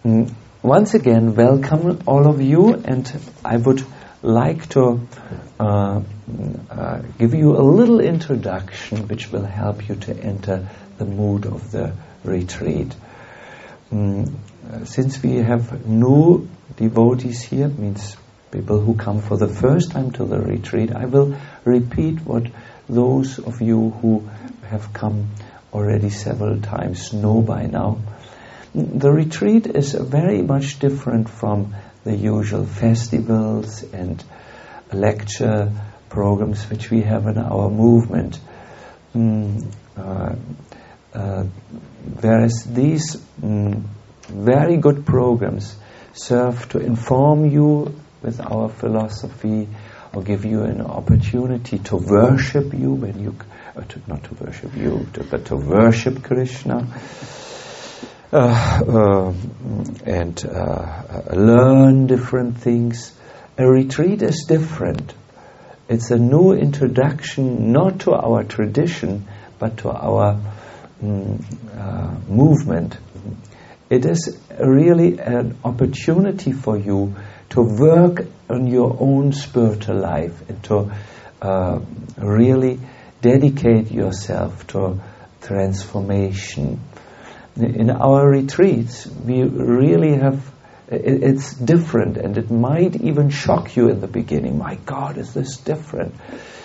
once again, welcome all of you, and I would like to give you a little introduction which will help you to enter the mood of the retreat. Since we have new devotees here, means people who come for the first time to the retreat, I will repeat what those of you who have come already several times know by now. The retreat is very much different from the usual festivals and lecture programs which we have in our movement. Whereas these very good programs serve to inform you with our philosophy, or give you an opportunity to worship you when you, not to worship you, but to worship Krishna, and learn different things. A retreat is different. It's a new introduction, not to our tradition, but to our movement. It is really an opportunity for you to work on your own spiritual life and to really dedicate yourself to transformation. In our retreats, we really have, it's different, and it might even shock you in the beginning. My God, is this different?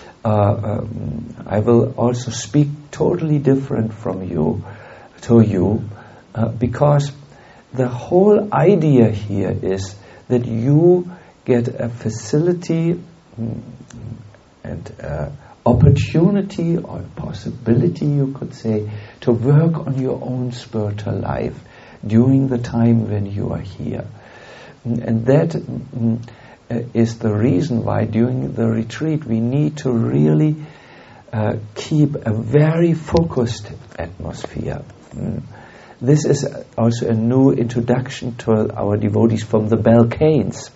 I will also speak totally different from you, to you, because the whole idea here is that you get a facility and opportunity or possibility, you could say, to work on your own spiritual life during the time when you are here. And that is the reason why during the retreat we need to really keep a very focused atmosphere. This is also a new introduction to our devotees from the Balkans.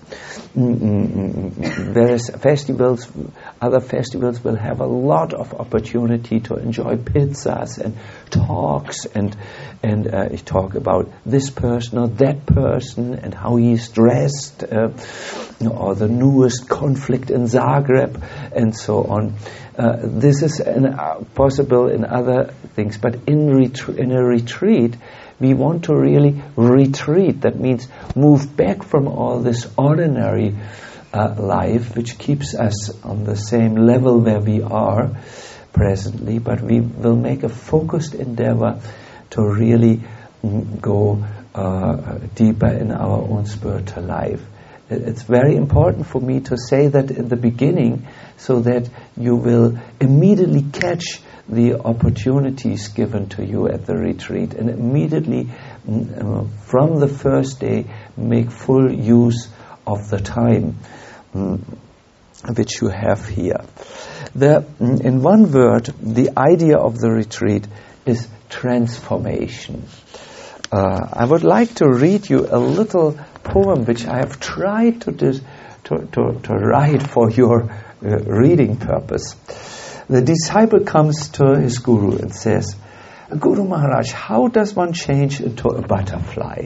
Whereas other festivals will have a lot of opportunity to enjoy pizzas and talks and talk about this person or that person and how he's dressed, or the newest conflict in Zagreb and so on. This is possible in other things, but in a retreat, we want to really retreat. That means move back from all this ordinary life, which keeps us on the same level where we are presently, but we will make a focused endeavor to really go deeper in our own spiritual life. It's very important for me to say that in the beginning, so that you will immediately catch the opportunities given to you at the retreat, and immediately from the first day make full use of the time which you have here. In one word, the idea of the retreat is transformation. I would like to read you a little poem which I have tried to write for your reading purpose. The disciple comes to his guru and says, Guru Maharaj, how does one change into a butterfly?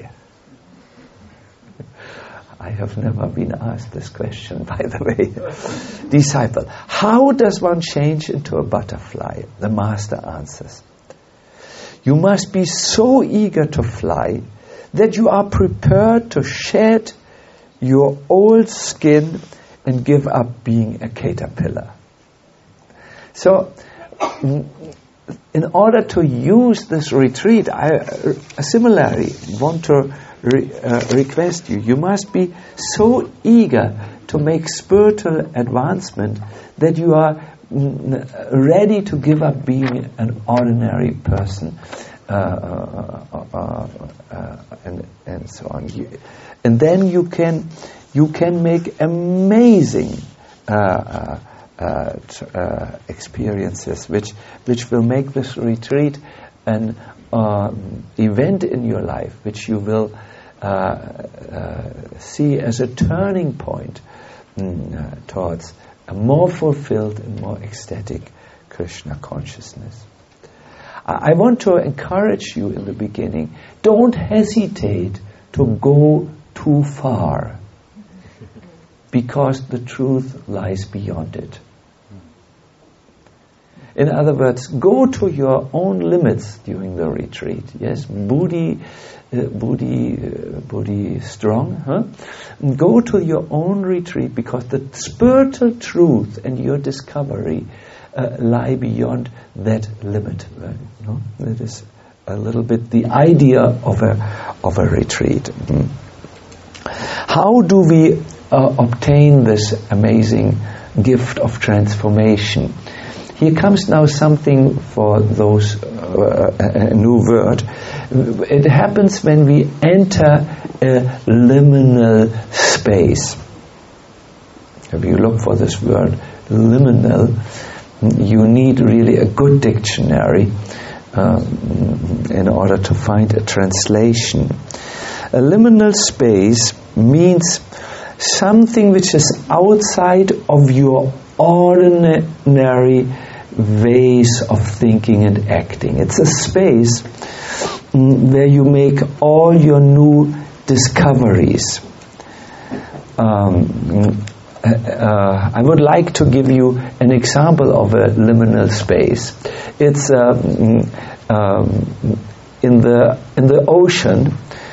I have never been asked this question, by the way. Disciple, how does one change into a butterfly? The master answers, you must be so eager to fly that you are prepared to shed your old skin and give up being a caterpillar. So, in order to use this retreat, I similarly want to request you must be so eager to make spiritual advancement that you are ready to give up being an ordinary person, and so on. And then you can make amazing experiences which will make this retreat an event in your life which you will see as a turning point towards a more fulfilled and more ecstatic Krishna consciousness. I want to encourage you in the beginning, don't hesitate to go too far, because the truth lies beyond it. In other words, go to your own limits during the retreat. Yes, Buddhi strong. Huh? Go to your own retreat, because the spiritual truth and your discovery lie beyond that limit. No? That is a little bit the idea of a retreat. How do we obtain this amazing gift of transformation? Here comes now something for those, a new word. It happens when we enter a liminal space. If you look for this word, liminal, you need really a good dictionary in order to find a translation. A liminal space means something which is outside of your ordinary ways of thinking and acting. It's a space where you make all your new discoveries. I would like to give you an example of a liminal space. It's in the ocean.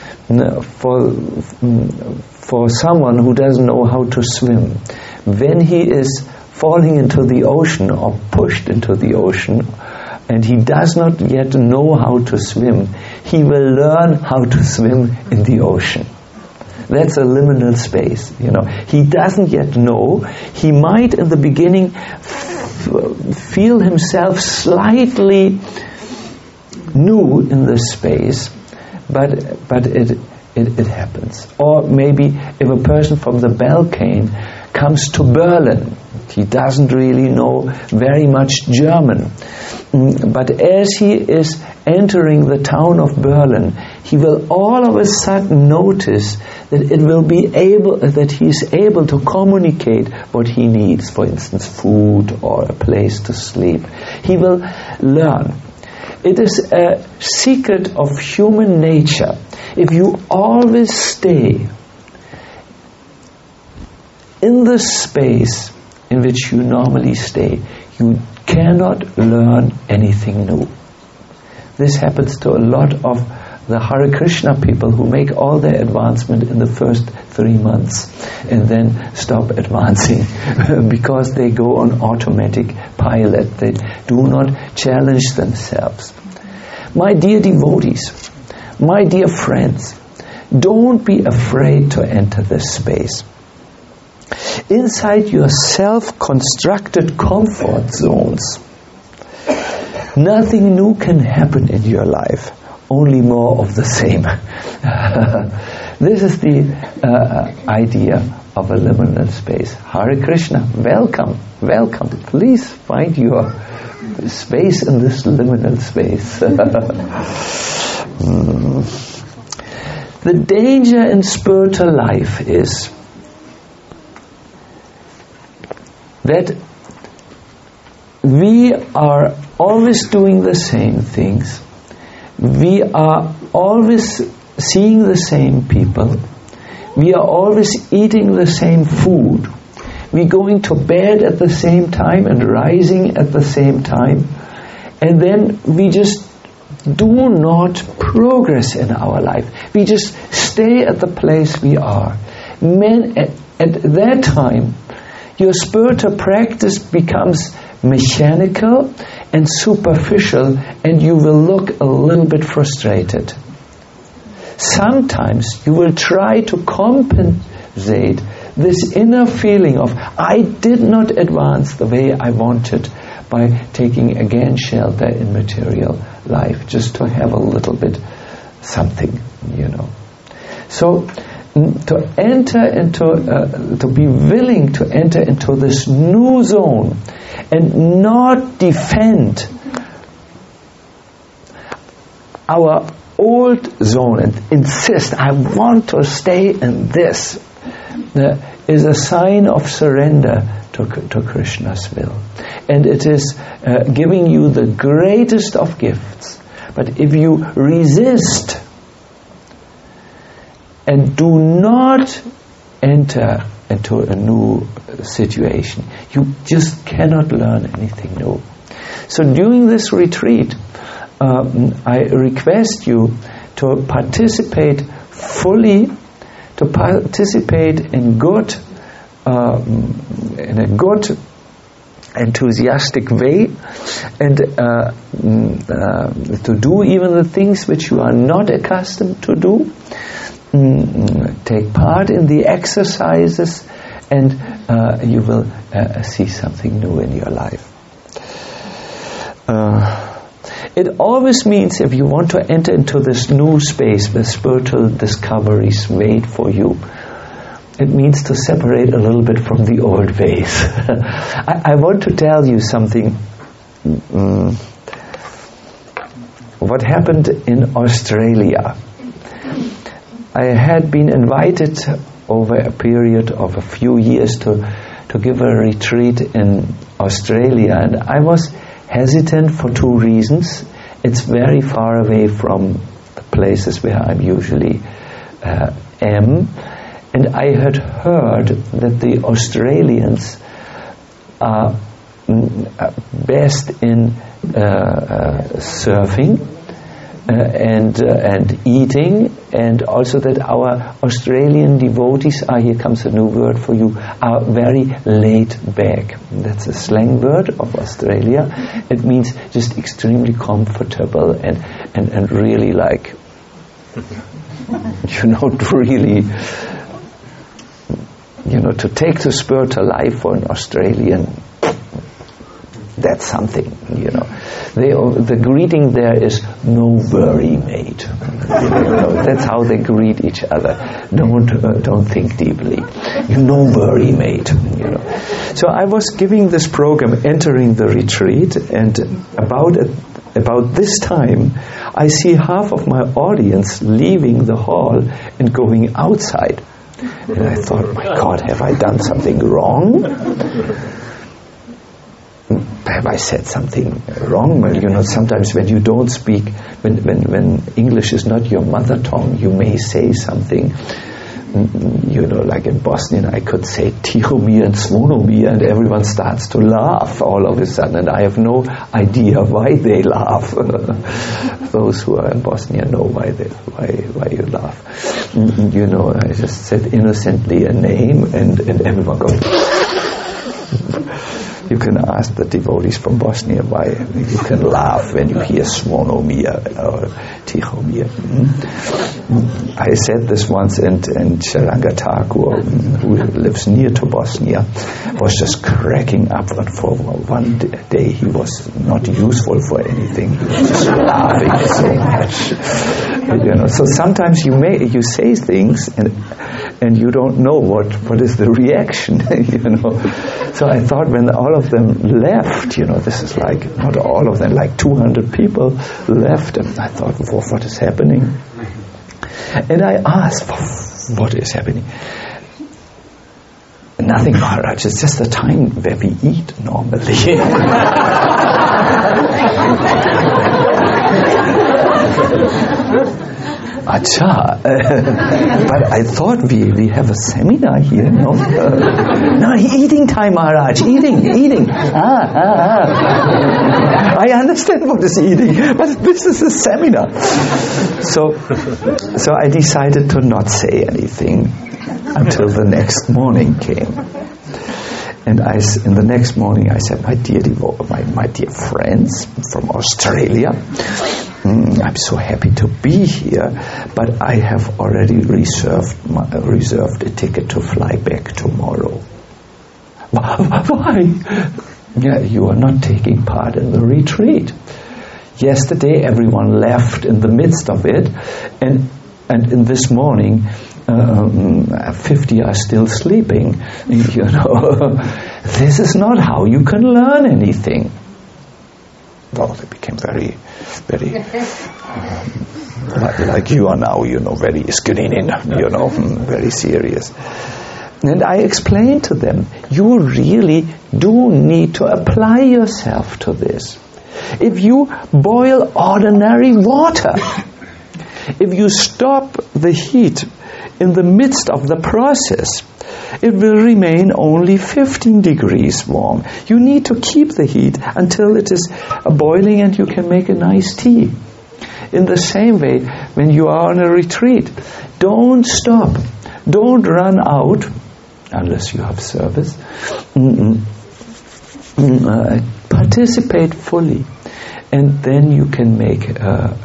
For someone who doesn't know how to swim, when he is falling into the ocean or pushed into the ocean and he does not yet know how to swim, he will learn how to swim in the ocean. That's a liminal space. He doesn't yet know. He might in the beginning feel himself slightly new in this space, but it happens. Or maybe if a person from the Balkan comes to Berlin, he doesn't really know very much German, but as he is entering the town of Berlin, he will all of a sudden notice that he is able to communicate what he needs, for instance, food or a place to sleep. He will learn. It is a secret of human nature. If you always stay in the space in which you normally stay, you cannot learn anything new. This happens to a lot of the Hare Krishna people who make all their advancement in the first 3 months and then stop advancing because they go on automatic pilot. They do not challenge themselves. My dear devotees, my dear friends, don't be afraid to enter this space. Inside your self-constructed comfort zones, nothing new can happen in your life, only more of the same. This is the idea of a liminal space. Hare Krishna, welcome. Please find your space in this liminal space. The danger in spiritual life is that we are always doing the same things. We are always seeing the same people. We are always eating the same food. We're going to bed at the same time and rising at the same time. And then we just do not progress in our life. We just stay at the place we are. At that time, your spiritual practice becomes mechanical and superficial, and you will look a little bit frustrated. Sometimes you will try to compensate this inner feeling of I did not advance the way I wanted by taking again shelter in material life, just to have a little bit something, So to be willing to enter into this new zone and not defend our old zone and insist, I want to stay in this, is a sign of surrender to Krishna's will. And it is giving you the greatest of gifts. But if you resist and do not enter into a new situation. You just cannot learn anything new. So during this retreat, I request you to participate fully, to participate in a good, enthusiastic way, and to do even the things which you are not accustomed to do. Take part in the exercises, and you will see something new in your life. It always means, if you want to enter into this new space where spiritual discoveries wait for you, it means to separate a little bit from the old ways. I want to tell you something. What happened in Australia. I had been invited over a period of a few years to give a retreat in Australia, and I was hesitant for two reasons. It's very far away from the places where I usually am, and I had heard that the Australians are best in surfing and eating, and also that our Australian devotees are, here comes a new word for you, are very laid back. That's a slang word of Australia. It means just extremely comfortable and really like, really, to take the spiritual life for an Australian, that's something, The greeting there is "no worry, mate." That's how they greet each other. Don't think deeply. No worry, mate. So I was giving this program, entering the retreat, and about this time, I see half of my audience leaving the hall and going outside. And I thought, my God, have I done something wrong? Have I said something wrong? Well, sometimes when you don't speak, when English is not your mother tongue, you may say something. Like in Bosnian, I could say Tihomir and Svonomir, and everyone starts to laugh all of a sudden, and I have no idea why they laugh. Those who are in Bosnia know why you laugh. I just said innocently a name, and everyone goes. You can ask the devotees from Bosnia why you can laugh when you hear Svonomir or Tihomir. I said this once, and Sharanga Thakur, who lives near to Bosnia, was just cracking up. And for one day he was not useful for anything. He was just laughing so much. So sometimes you say things and you don't know what is the reaction. So I thought when all of them left, this is like, not all of them, like 200 people left, and I thought, what is happening? And I asked, what is happening? Nothing, Maharaj, it's just the time where we eat normally. Acha, but I thought we have a seminar here, no? No, eating time, Maharaj, eating. I understand what is eating, but this is a seminar. So I decided to not say anything until the next morning came. And in the next morning I said, my dear friends from Australia, I'm so happy to be here, but I have already reserved a ticket to fly back tomorrow. Why? Yeah, you are not taking part in the retreat. Yesterday everyone left in the midst of it, and in this morning 50 are still sleeping. This is not how you can learn anything. Well, they became very, very like you are now, very screening, very serious. And I explained to them, you really do need to apply yourself to this. If you boil ordinary water, if you stop the heat in the midst of the process, it will remain only 15 degrees warm. You need to keep the heat until it is boiling and you can make a nice tea. In the same way, when you are on a retreat, don't stop. Don't run out, unless you have service. Participate fully. And then you can make,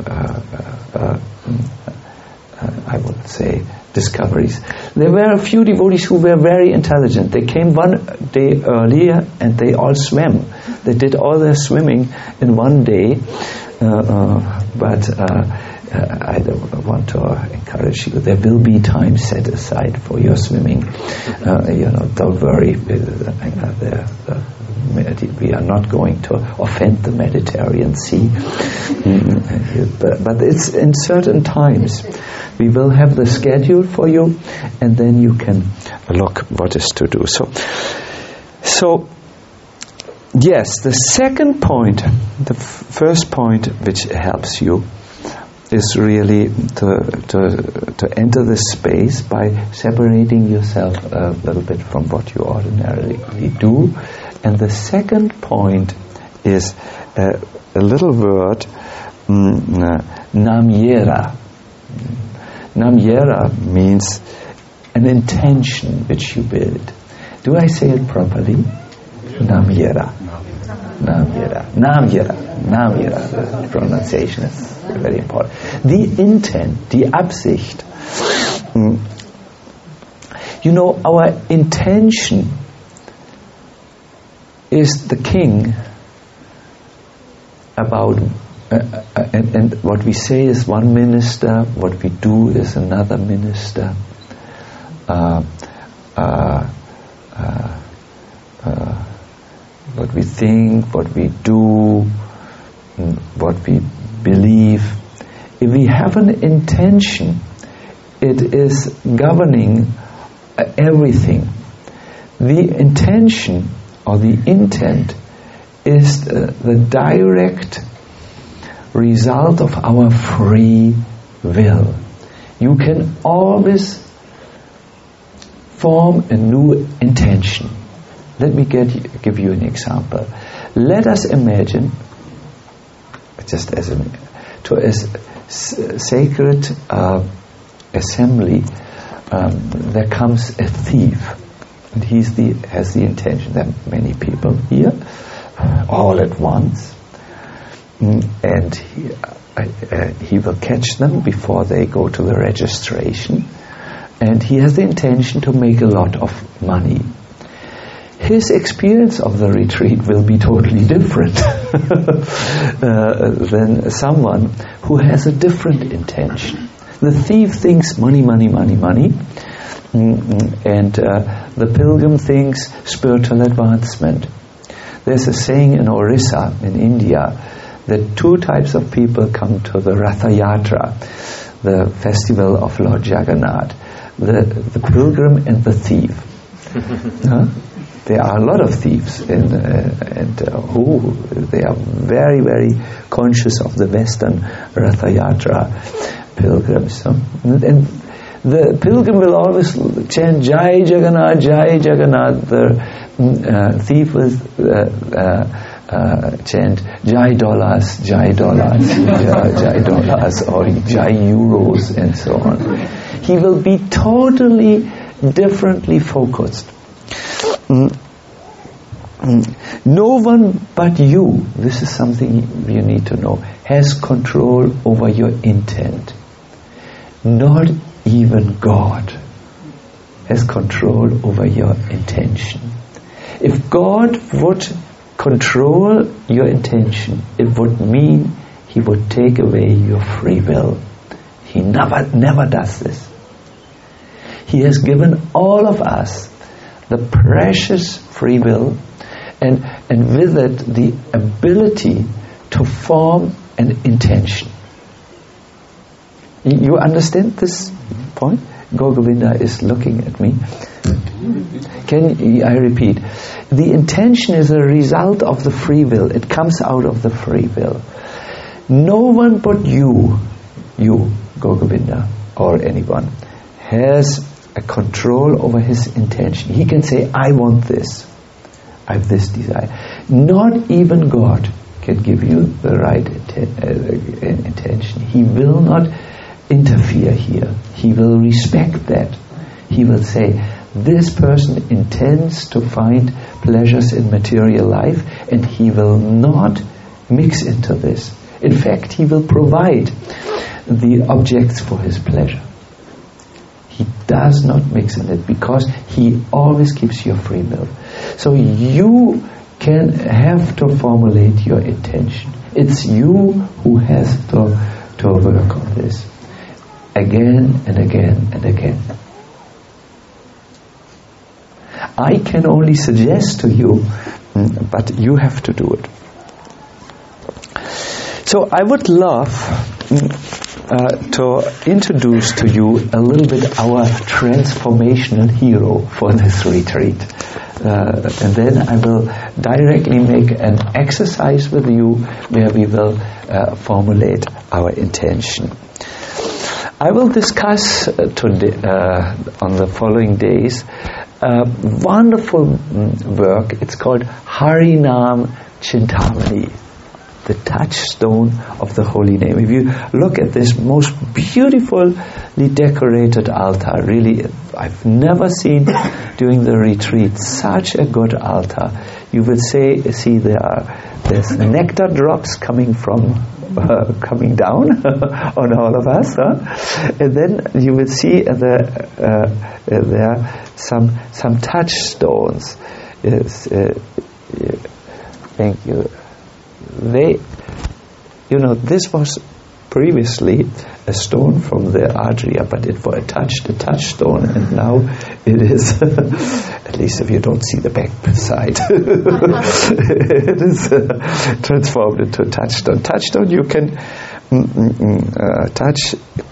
I would say, discoveries. There were a few devotees who were very intelligent. They came one day earlier and they all swam. They did all their swimming in one day. But I don't want to encourage you. There will be time set aside for your swimming. Don't worry. We are not going to offend the Mediterranean Sea. But it's in certain times. We will have the schedule for you, and then you can look what is to do. So yes, the second point, the first point which helps you is really to enter this space by separating yourself a little bit from what you ordinarily do. And the second point is a little word, namyera. Namyera means an intention which you build. Do I say it properly? Namyera. Namyera. Namyera. Namyera. The pronunciation is very important. The intent, the Absicht. Our intention is the king about, and what we say is one minister, what we do is another minister. What we think, what we do, what we believe. If we have an intention, it is governing everything. The intention or the intent is the direct result of our free will. You can always form a new intention. Let me give you an example. Let us imagine, just as a sacred assembly, there comes a thief, and he has the intention. There are many people here, all at once, and he will catch them before they go to the registration, and he has the intention to make a lot of money. His experience of the retreat will be totally different than someone who has a different intention. The thief thinks money, money, money, money, and the pilgrim thinks spiritual advancement. There's a saying in Orissa, in India, that two types of people come to the Ratha Yatra, the festival of Lord Jagannath, the pilgrim and the thief. There are a lot of thieves, and they are very, very conscious of the Western Ratha Yatra pilgrims. And the pilgrim will always chant Jai Jagannath, Jai Jagannath. The thief will chant Jai Dollars, Jai Dollars, Jai Dollars, or Jai Euros, and so on. He will be totally differently focused. No one but you, this is something you need to know, has control over your intent. Not even God has control over your intention. If God would control your intention, it would mean He would take away your free will. He never does this. He has given all of us the precious free will, and with it the ability to form an intention. You understand this point? Govinda is looking at me. I repeat? The intention is a result of the free will. It comes out of the free will. No one but you, Govinda, or anyone, has a control over his intention. He can say, I want this. I have this desire. Not even God can give you the right intention. He will not interfere here. He will respect that. He will say, this person intends to find pleasures in material life, and he will not mix into this. In fact, he will provide the objects for his pleasure. He does not mix in it because he always gives you free will. So you can have to formulate your intention. It's you who has to work on this again and again and again. I can only suggest to you, but you have to do it. So I would love to introduce to you a little bit our transformational hero for this retreat. And then I will directly make an exercise with you where we will formulate our intention. I will discuss today, on the following days, wonderful work. It's called Harinam Chintamani, the touchstone of the holy name. If you look at this most beautifully decorated altar, really, I've never seen during the retreat such a good altar. You will see there's nectar drops coming down on all of us, and then you will see there are some touchstones. Yes, thank you. This was previously a stone from the Adria, but it was a touchstone, and now it is, at least if you don't see the back side, it is transformed into a touchstone. Touchstone you can touch,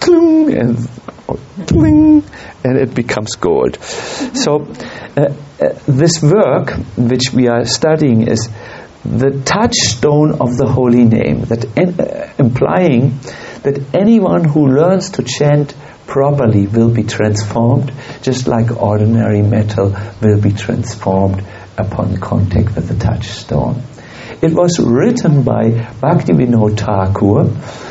and it becomes gold. So this work which we are studying is the touchstone of the holy name, that implying that anyone who learns to chant properly will be transformed, just like ordinary metal will be transformed upon contact with the touchstone. It was written by Bhaktivinoda Thakur,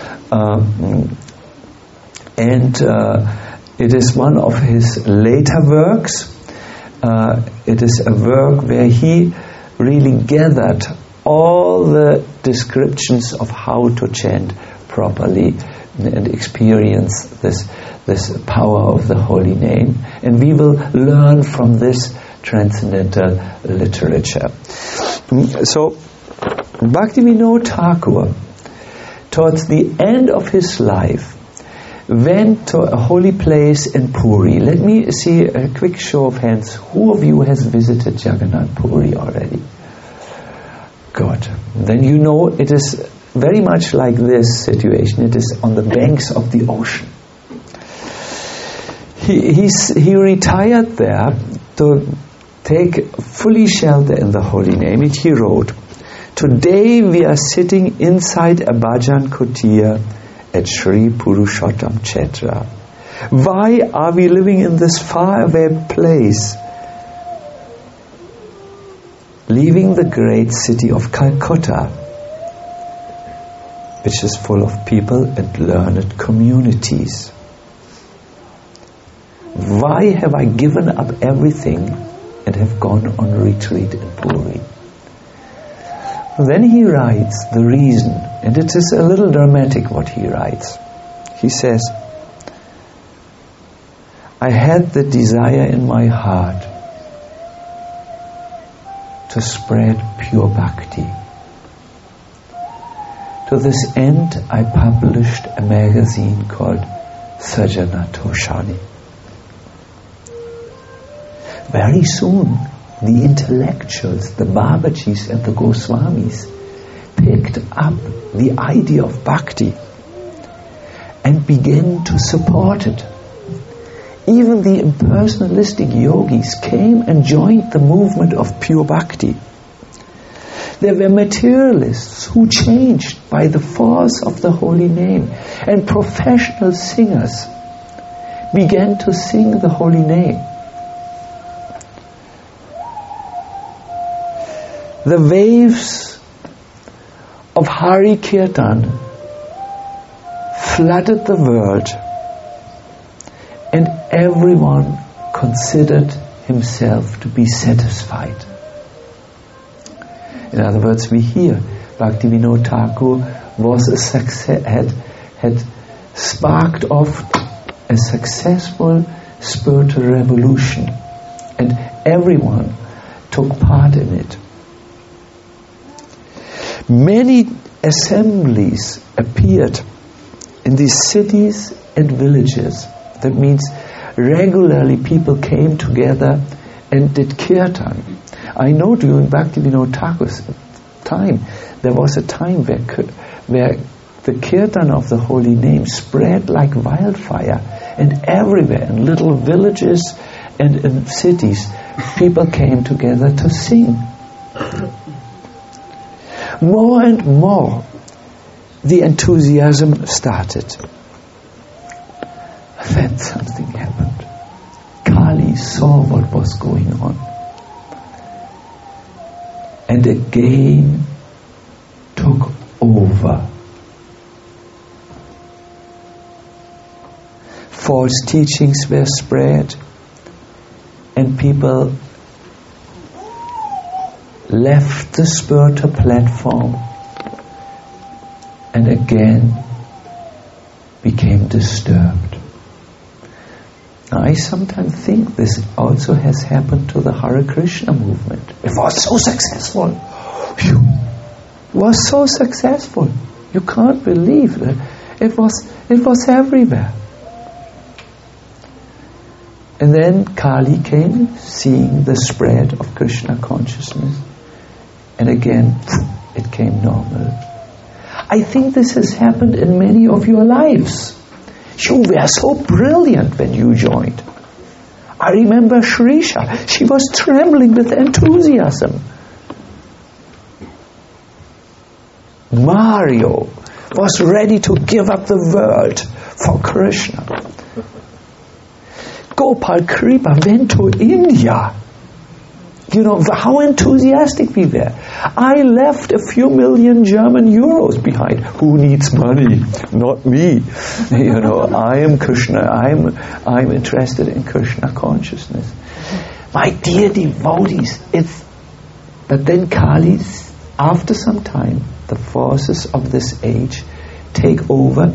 and it is one of his later works. It is a work where he really gathered all the descriptions of how to chant properly and experience this power of the holy name. And we will learn from this transcendental literature. So, Bhaktivinoda Thakur, towards the end of his life, went to a holy place in Puri. Let me see a quick show of hands. Who of you has visited Jagannath Puri already? Good. Then you know it is very much like this situation. It is on the banks of the ocean. He retired there to take fully shelter in the holy name. And he wrote, "Today we are sitting inside a bhajan kutir at Sri Purushottam Kshetra. Why are we living in this faraway place, leaving the great city of Calcutta, which is full of people and learned communities? Why have I given up everything and have gone on retreat in Puri?" Then he writes the reason, and it is a little dramatic what he writes. He says, "I had the desire in my heart to spread pure bhakti. To this end, I published a magazine called Sajjana Toshani. Very soon, the intellectuals, the Babajis and the Goswamis picked up the idea of bhakti and began to support it. Even the impersonalistic yogis came and joined the movement of pure bhakti. There were materialists who changed by the force of the holy name, and professional singers began to sing the holy name. The waves of Hari Kirtan flooded the world, and everyone considered himself to be satisfied. In other words, we hear Bhaktivinoda Thakur was a success, had sparked off a successful spiritual revolution, and everyone took part in it. Many assemblies appeared in these cities and villages. That means regularly people came together and did kirtan. I know during Bhaktivinoda Thakur's time, there was a time where the kirtan of the holy name spread like wildfire, and everywhere in little villages and in cities people came together to sing. More and more the enthusiasm started. Then something happened. Kali saw what was going on, and again took over. False teachings were spread, and people left the spiritual platform and again became disturbed. Now, I sometimes think this also has happened to the Hare Krishna movement. It was so successful. It was so successful. You can't believe it. It was everywhere. And then Kali came, seeing the spread of Krishna consciousness, and again it came normal. I think this has happened in many of your lives. You were so brilliant when you joined. I remember Shrisha. She was trembling with enthusiasm. Mario was ready to give up the world for Krishna. Gopal Kripa went to India. You know how enthusiastic we were. I left a few million German euros behind. Who needs money? Not me. You know, I am Krishna. I'm interested in Krishna consciousness. My dear devotees, but then Kali, after some time, the forces of this age take over,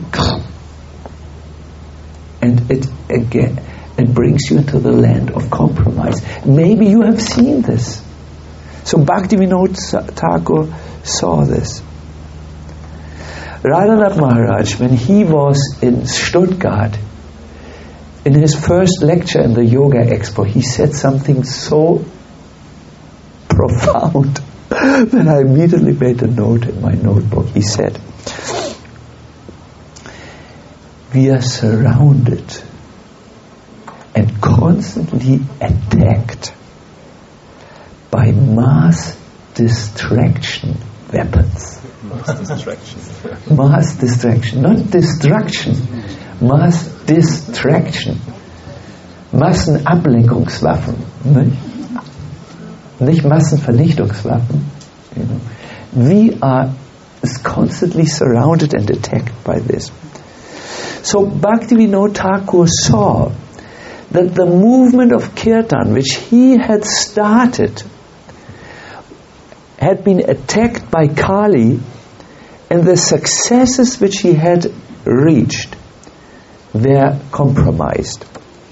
and it brings you into the land of compromise. Maybe you have seen this. So Bhaktivinoda Thakur saw this. Radhanath Maharaj, when he was in Stuttgart, in his first lecture in the Yoga Expo, he said something so profound that I immediately made a note in my notebook. He said, "We are surrounded and constantly attacked by mass distraction weapons." Mass distraction, not destruction. Mass distraction. Massenablenkungswaffen. Nicht Massenvernichtungswaffen. You know. We are constantly surrounded and attacked by this. So Bhaktivinoda Thakur saw that the movement of Kirtan, which he had started, had been attacked by Kali, and the successes which he had reached were compromised.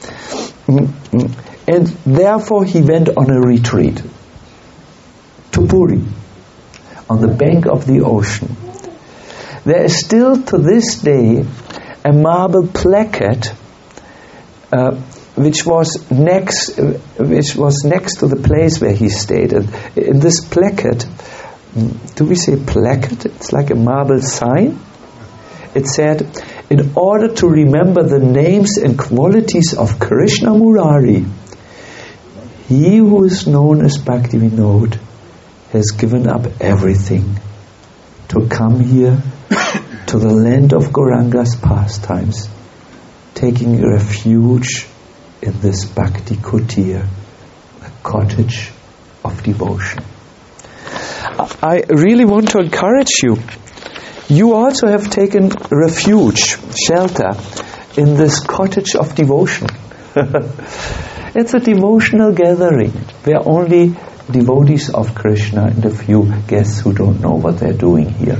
And therefore he went on a retreat to Puri, on the bank of the ocean. There is still to this day a marble placard which was next to the place where he stayed. And in this placard, do we say placard? It's like a marble sign. It said, "In order to remember the names and qualities of Krishna Murari, he who is known as Bhaktivinoda has given up everything to come here to the land of Gauranga's pastimes, taking refuge in this Bhakti Kutir, a cottage of devotion. I really want to encourage you. You also have taken refuge, shelter, in this cottage of devotion. It's a devotional gathering where only devotees of Krishna and a few guests who don't know what they're doing here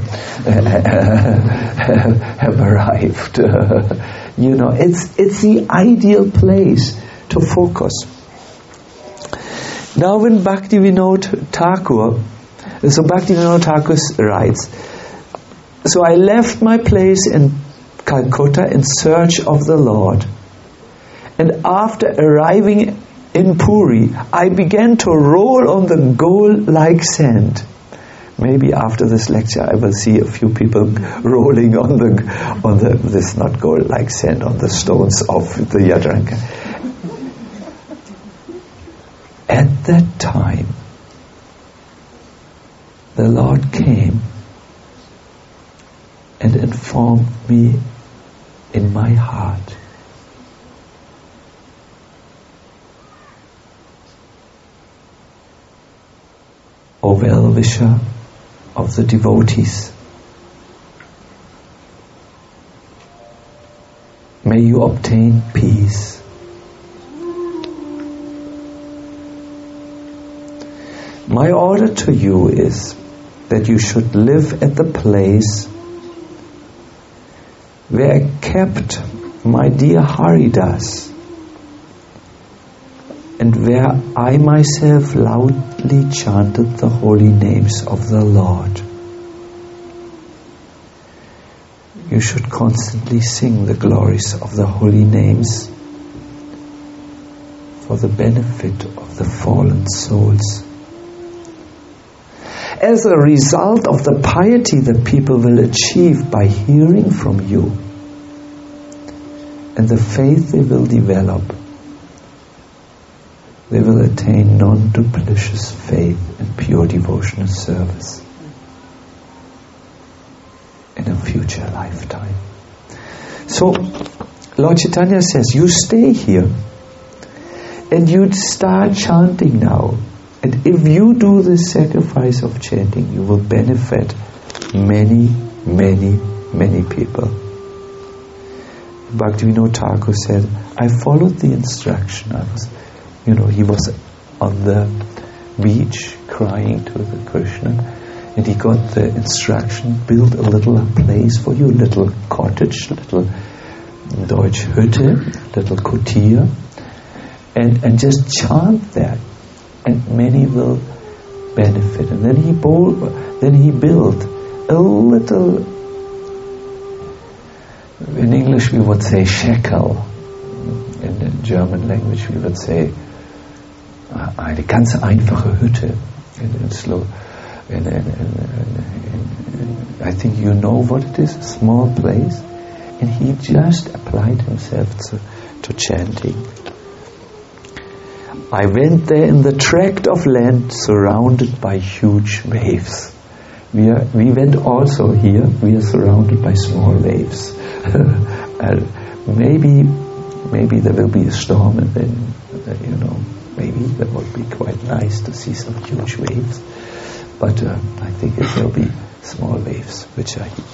have arrived. It's the ideal place to focus. Now when Bhaktivinoda Thakur writes, so I left my place in Calcutta in search of the Lord, and after arriving in Puri, I began to roll on the gold-like sand. Maybe after this lecture, I will see a few people rolling on this not gold-like sand, on the stones of the Yadranka. At that time, the Lord came and informed me in my heart, O well-wisher of the devotees, may you obtain peace. My order to you is that you should live at the place where I kept my dear Haridas, and where I myself loudly chanted the holy names of the Lord. You should constantly sing the glories of the holy names for the benefit of the fallen souls. As a result of the piety that people will achieve by hearing from you, and the faith they will develop, they will attain non-duplicitous faith and pure devotional service in a future lifetime. So, Lord Chaitanya says, you stay here and you start chanting now. And if you do this sacrifice of chanting, you will benefit many, many, many people. Bhaktivinoda Thakur said, I followed the instruction. He was on the beach crying to the Krishna, and he got the instruction, build a little place for you, little cottage, little Deutsch Hütte, little kutir, and just chant that, and many will benefit. And then he built a little, in English we would say shekel, in the German language we would say eine ganz einfache Hütte. I think you know what it is, a small place. And he just applied himself to chanting. I went there in the tract of land surrounded by huge waves. We went also here, we are surrounded by small waves. Maybe there will be a storm, and then, maybe that would be quite nice to see some huge waves. But I think it will be small waves, which are here.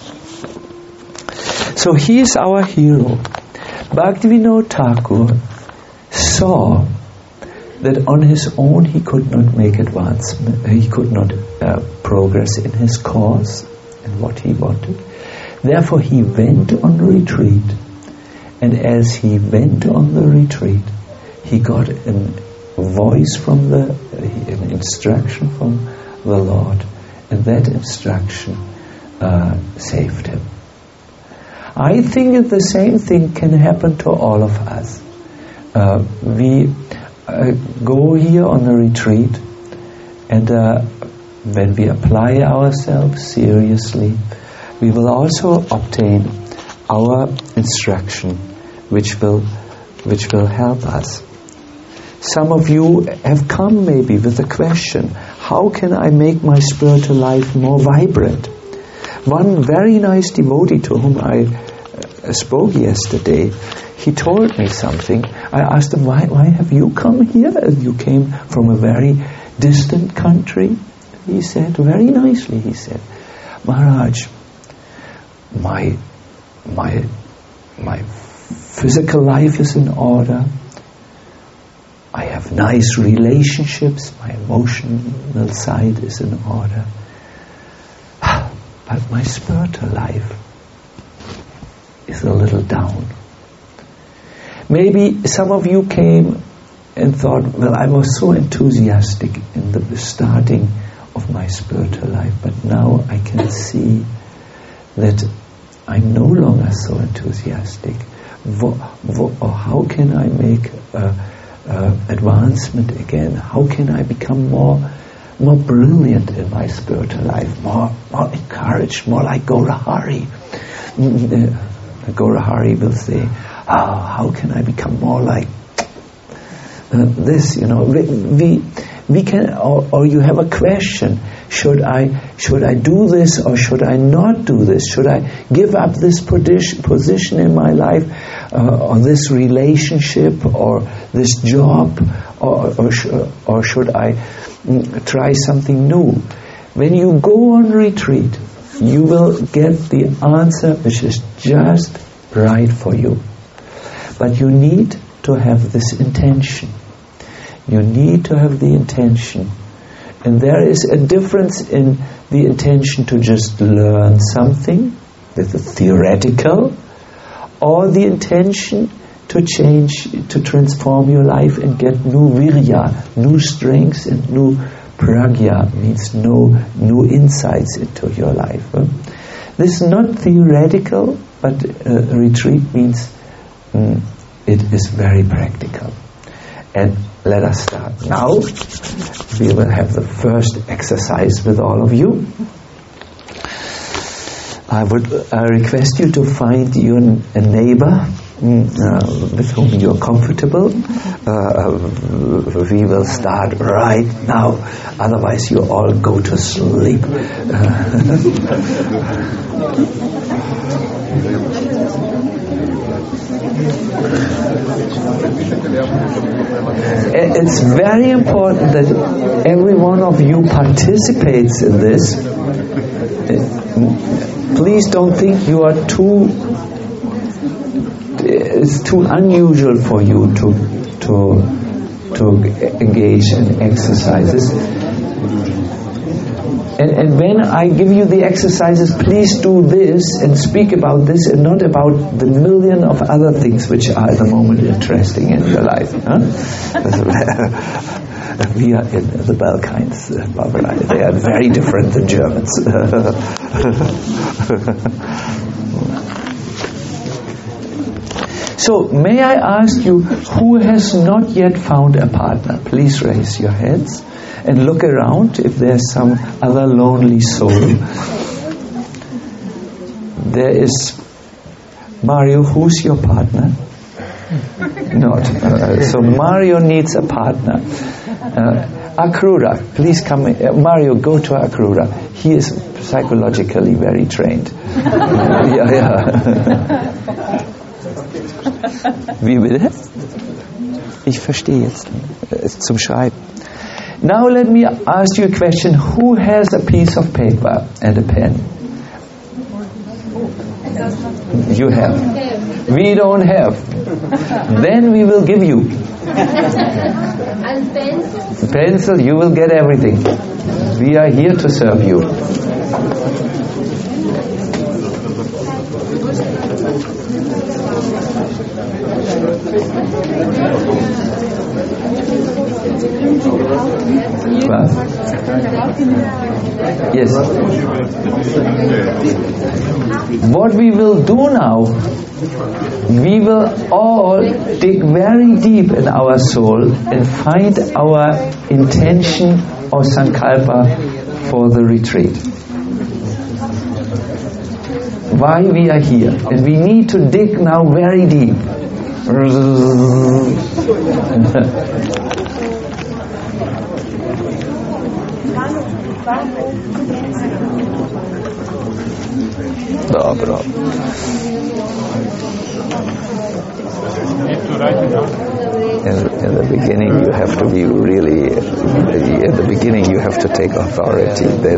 So he is our hero. Bhaktivinoda Thakur saw that on his own he could not make advancement, he could not progress in his cause and what he wanted. Therefore he went on retreat, and as he went on the retreat, he got a voice from an instruction from the Lord, and that instruction saved him. I think that the same thing can happen to all of us. We go here on a retreat, and when we apply ourselves seriously, we will also obtain our instruction, which will help us. Some of you have come maybe with a question: how can I make my spiritual life more vibrant? One very nice devotee to whom I spoke yesterday, he told me something. I asked him, why have you come here? You came from a very distant country. He said, very nicely, he said, Maharaj, my physical life is in order. I have nice relationships. My emotional side is in order. But my spiritual life is a little down. Maybe some of you came and thought, well, I was so enthusiastic in the starting of my spiritual life, but now I can see that I'm no longer so enthusiastic. How can I make advancement again? How can I become more brilliant in my spiritual life, more encouraged, more like Gaurahari? Gaurahari will say, how can I become more like this? We can, or you have a question: should I do this or should I not do this? Should I give up this position in my life, or this relationship, or this job, or should I try something new? When you go on retreat, you will get the answer which is just right for you. But you need to have this intention. You need to have the intention. And there is a difference in the intention to just learn something, with a theoretical, or the intention to change, to transform your life and get new virya, new strengths and new pragya, means new insights into your life. This is not theoretical, but retreat means it is very practical. And let us start now. We will have the first exercise with all of you. I would request you to find you a neighbor with whom you are comfortable. We will start right now. Otherwise you all go to sleep. It's very important that every one of you participates in this. Please don't think you are it's too unusual for you to engage in exercises. And when I give you the exercises, please do this and speak about this and not about the million of other things which are at the moment interesting in your life. Huh? We are in the Balkans, Barbara. They are very different than Germans. So, may I ask you, who has not yet found a partner? Please raise your heads and look around if there's some other lonely soul. There is Mario. Who's your partner? Not. So Mario needs a partner. Akrura, please come in. Mario, go to Akrura. He is psychologically very trained. Yeah. Wie bitte? Ich verstehe jetzt. Zum Schreiben. Now let me ask you a question. Who has a piece of paper and a pen? You have. We don't have. Then we will give you. And pencil? Pencil, you will get everything. We are here to serve you. Yes. What we will do now, we will all dig very deep in our soul and find our intention or sankalpa for the retreat. Why we are here. And we need to dig now very deep. Dobro. In the beginning you have to be really, at the beginning you have to take authority, then.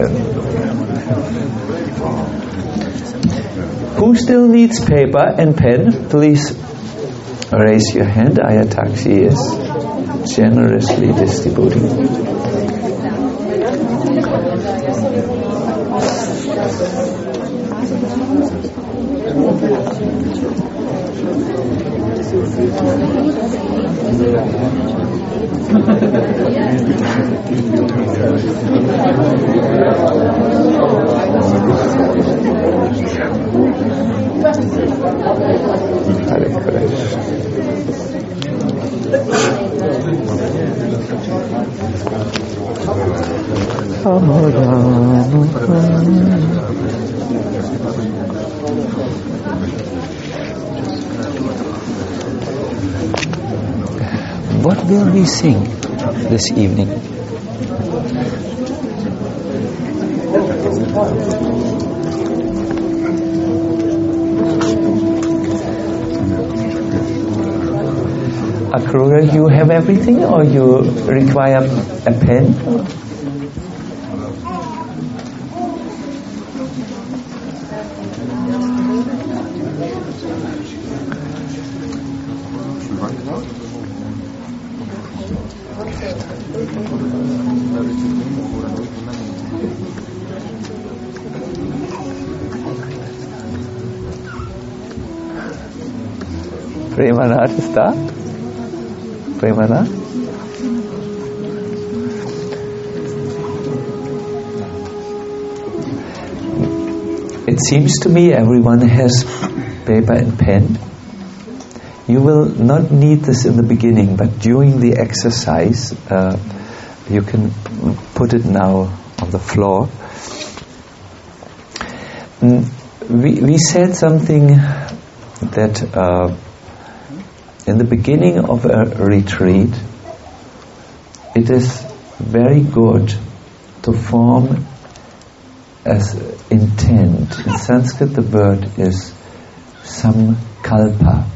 Who still needs paper and pen? Please raise your hand. Ayataksi is generously distributing. Hare Krishna. What will we sing this evening? Akrura, you have everything or you require a pen? Premanath is da? Premanath? It seems to me everyone has paper and pen. You will not need this in the beginning, but during the exercise, you can put it now on the floor. We said something that in the beginning of a retreat, it is very good to form as intent. In Sanskrit, the word is sankalpa.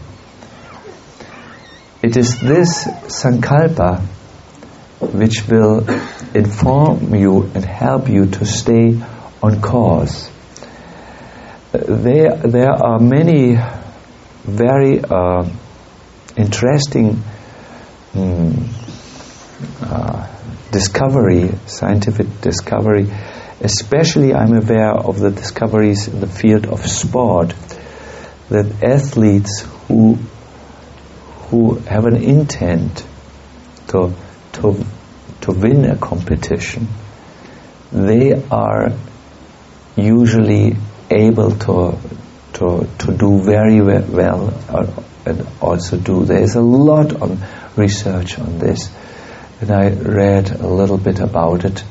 It is this sankalpa which will inform you and help you to stay on course. There are many very interesting scientific discovery. Especially I'm aware of the discoveries in the field of sport, that athletes who have an intent to win a competition, they are usually able to do very well, and also there is a lot of research on this, and I read a little bit about it,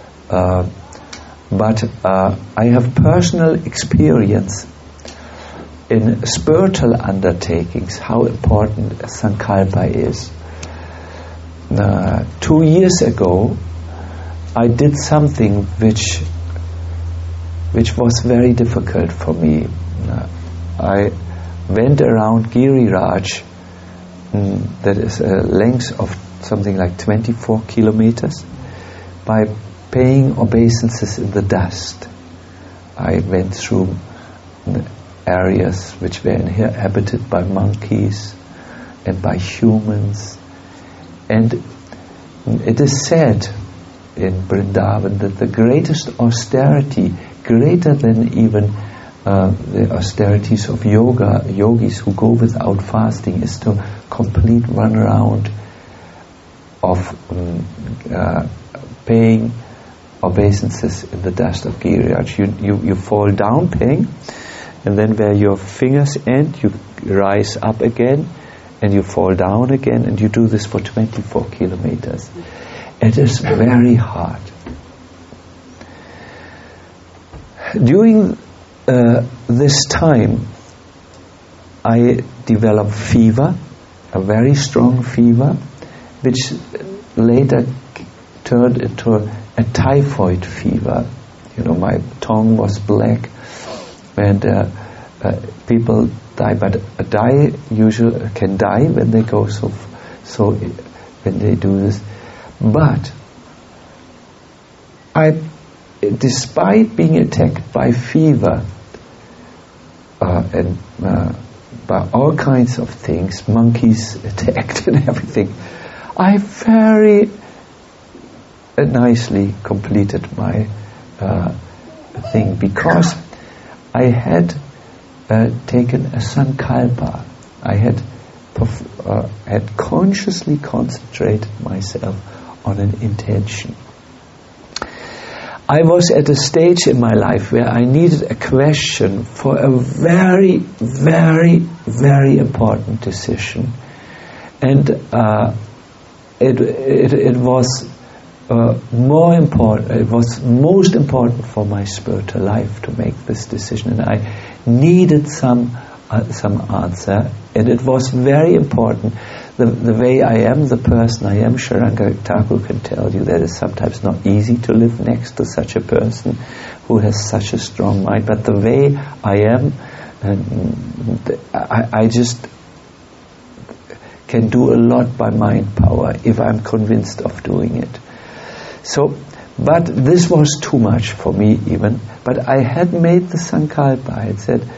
but I have personal experience in spiritual undertakings how important sankalpa is. 2 years ago I did something which was very difficult for me. I went around Giriraj, that is a length of something like 24 kilometers, by paying obeisances in the dust. I went through areas which were inhabited by monkeys and by humans, and it is said in Vrindavan that the greatest austerity, greater than even the austerities of yogis who go without fasting, is to complete runaround of paying obeisances in the dust of Giriraj. You fall down paying, and then where your fingers end, you rise up again, and you fall down again, and you do this for 24 kilometers. It is very hard. During this time, I developed fever, a very strong fever, which later turned into a typhoid fever. My tongue was black, when people die, but usually can die when they go so when they do this. But despite being attacked by fever and by all kinds of things, monkeys attacked and everything, I very nicely completed my thing, because I had taken a sankalpa. I had consciously concentrated myself on an intention. I was at a stage in my life where I needed a question for a very, very, very important decision, and it was more important. It was most important for my spiritual life to make this decision, and I needed some answer, and it was very important. The way I am, the person I am, Sharanga Thakur can tell you that it's sometimes not easy to live next to such a person who has such a strong mind. But the way I am, I just can do a lot by mind power if I'm convinced of doing it. So, but this was too much for me even. But I had made the sankalpa. I had said,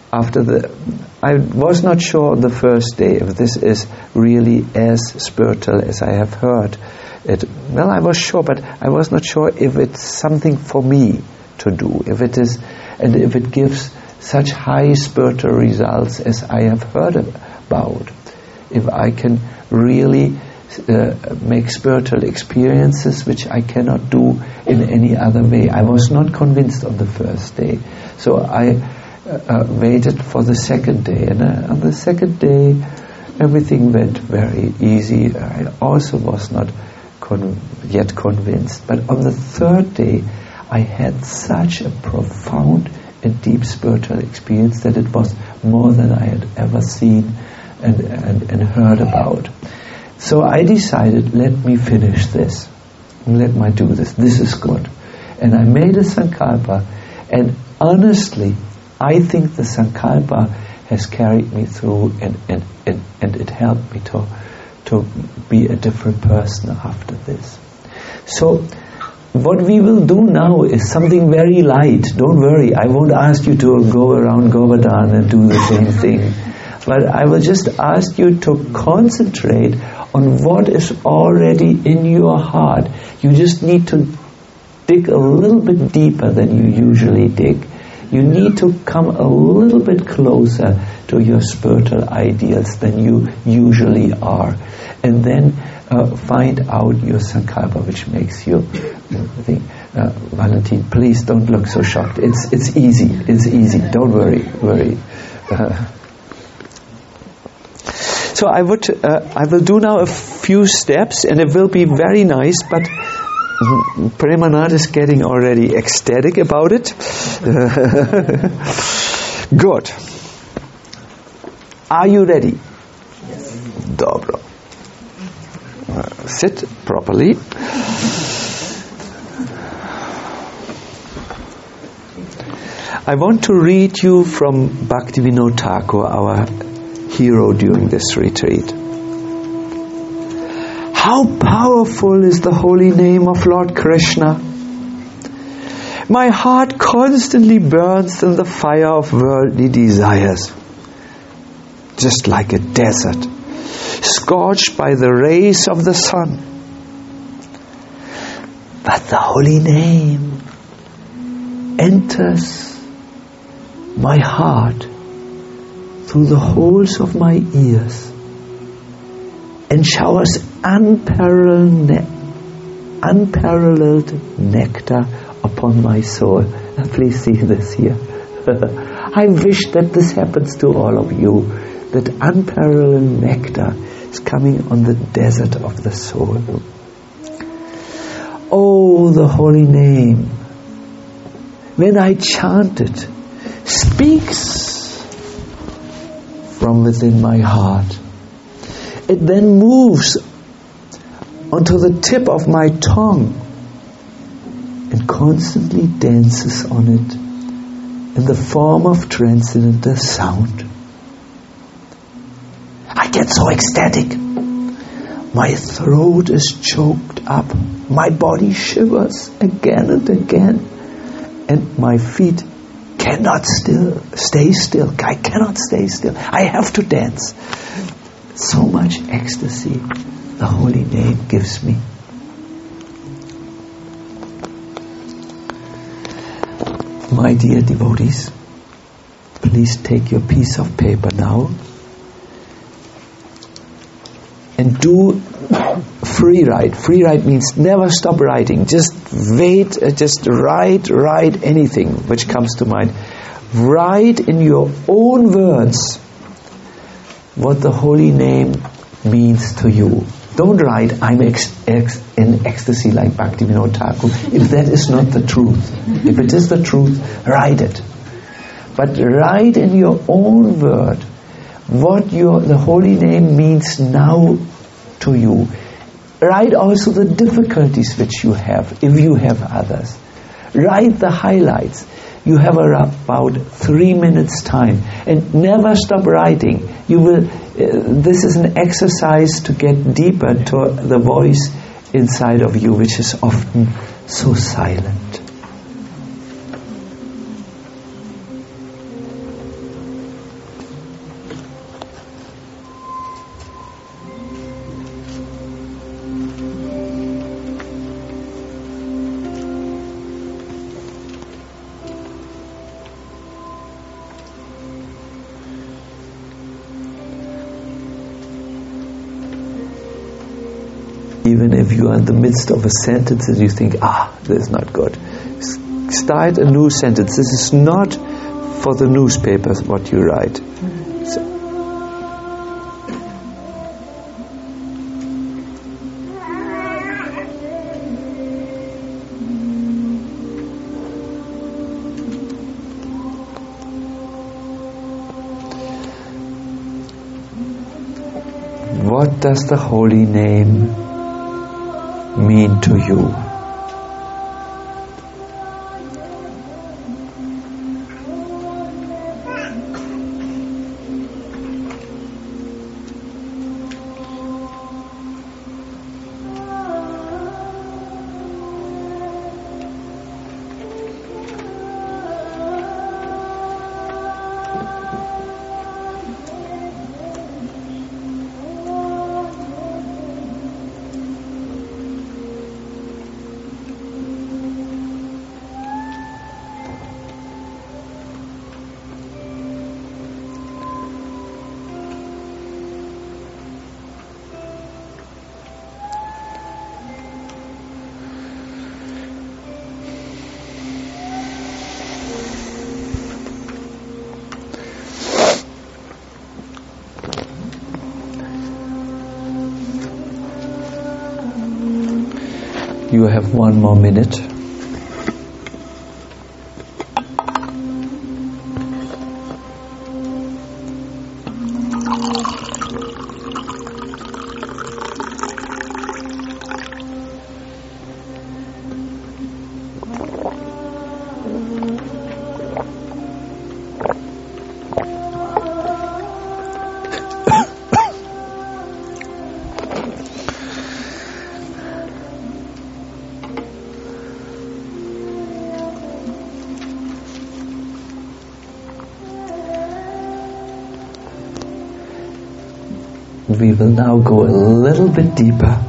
I was not sure on the first day if this is really as spiritual as I have heard it. Well, I was sure, but I was not sure if it's something for me to do, if it is, and if it gives such high spiritual results as I have heard about. If I can really make spiritual experiences which I cannot do in any other way. I was not convinced on the first day. So I waited for the second day, and on the second day everything went very easy. I also was not yet convinced, but on the third day I had such a profound and deep spiritual experience that it was more than I had ever seen and heard about. So I decided, let me finish this, let me do this is good. And I made a sankalpa, and honestly I think the sankalpa has carried me through, and it helped me to be a different person after this. So what we will do now is something very light. Don't worry, I won't ask you to go around Govardhan and do the same thing. But I will just ask you to concentrate on what is already in your heart. You just need to dig a little bit deeper than you usually dig. You need to come a little bit closer to your spiritual ideals than you usually are. And then find out your sankalpa, which makes you think. Valentin, please don't look so shocked. It's easy. It's easy. Don't worry. So I will do now a few steps, and it will be very nice, but Premanand is getting already ecstatic about it. Good. Are you ready? Yes. Dobro. Sit properly. I want to read you from Bhaktivinoda Thakur, our hero during this retreat. How powerful is the holy name of Lord Krishna! My heart constantly burns in the fire of worldly desires, just like a desert, scorched by the rays of the sun. But the holy name enters my heart through the holes of my ears and showers unparalleled nectar upon my soul. Please see this here. I wish that this happens to all of you, that unparalleled nectar is coming on the desert of the soul. Oh, the holy name, when I chant it, speaks from within my heart. It then moves onto the tip of my tongue and constantly dances on it in the form of transcendental sound. I get so ecstatic. My throat is choked up. My body shivers again and again. And my feet cannot stay still. I cannot stay still. I have to dance. So much ecstasy the holy name gives me. My dear devotees, please take your piece of paper now and do free write. Free write means never stop writing. Just wait, just write anything which comes to mind. Write in your own words what the holy name means to you. Don't write, I'm in ecstasy like Bhaktivinoda Thakur, if that is not the truth. If it is the truth, write it. But write in your own word what the holy name means now to you. Write also the difficulties which you have, if you have others. Write the highlights. You have about 3 minutes time, and never stop writing. You will. This is an exercise to get deeper to the voice inside of you, which is often so silent. Even if you are in the midst of a sentence and you think, this is not good, start a new sentence. This is not for the newspapers what you write. What does the holy name mean to you? You have 1 more minute. We will now go a little bit deeper.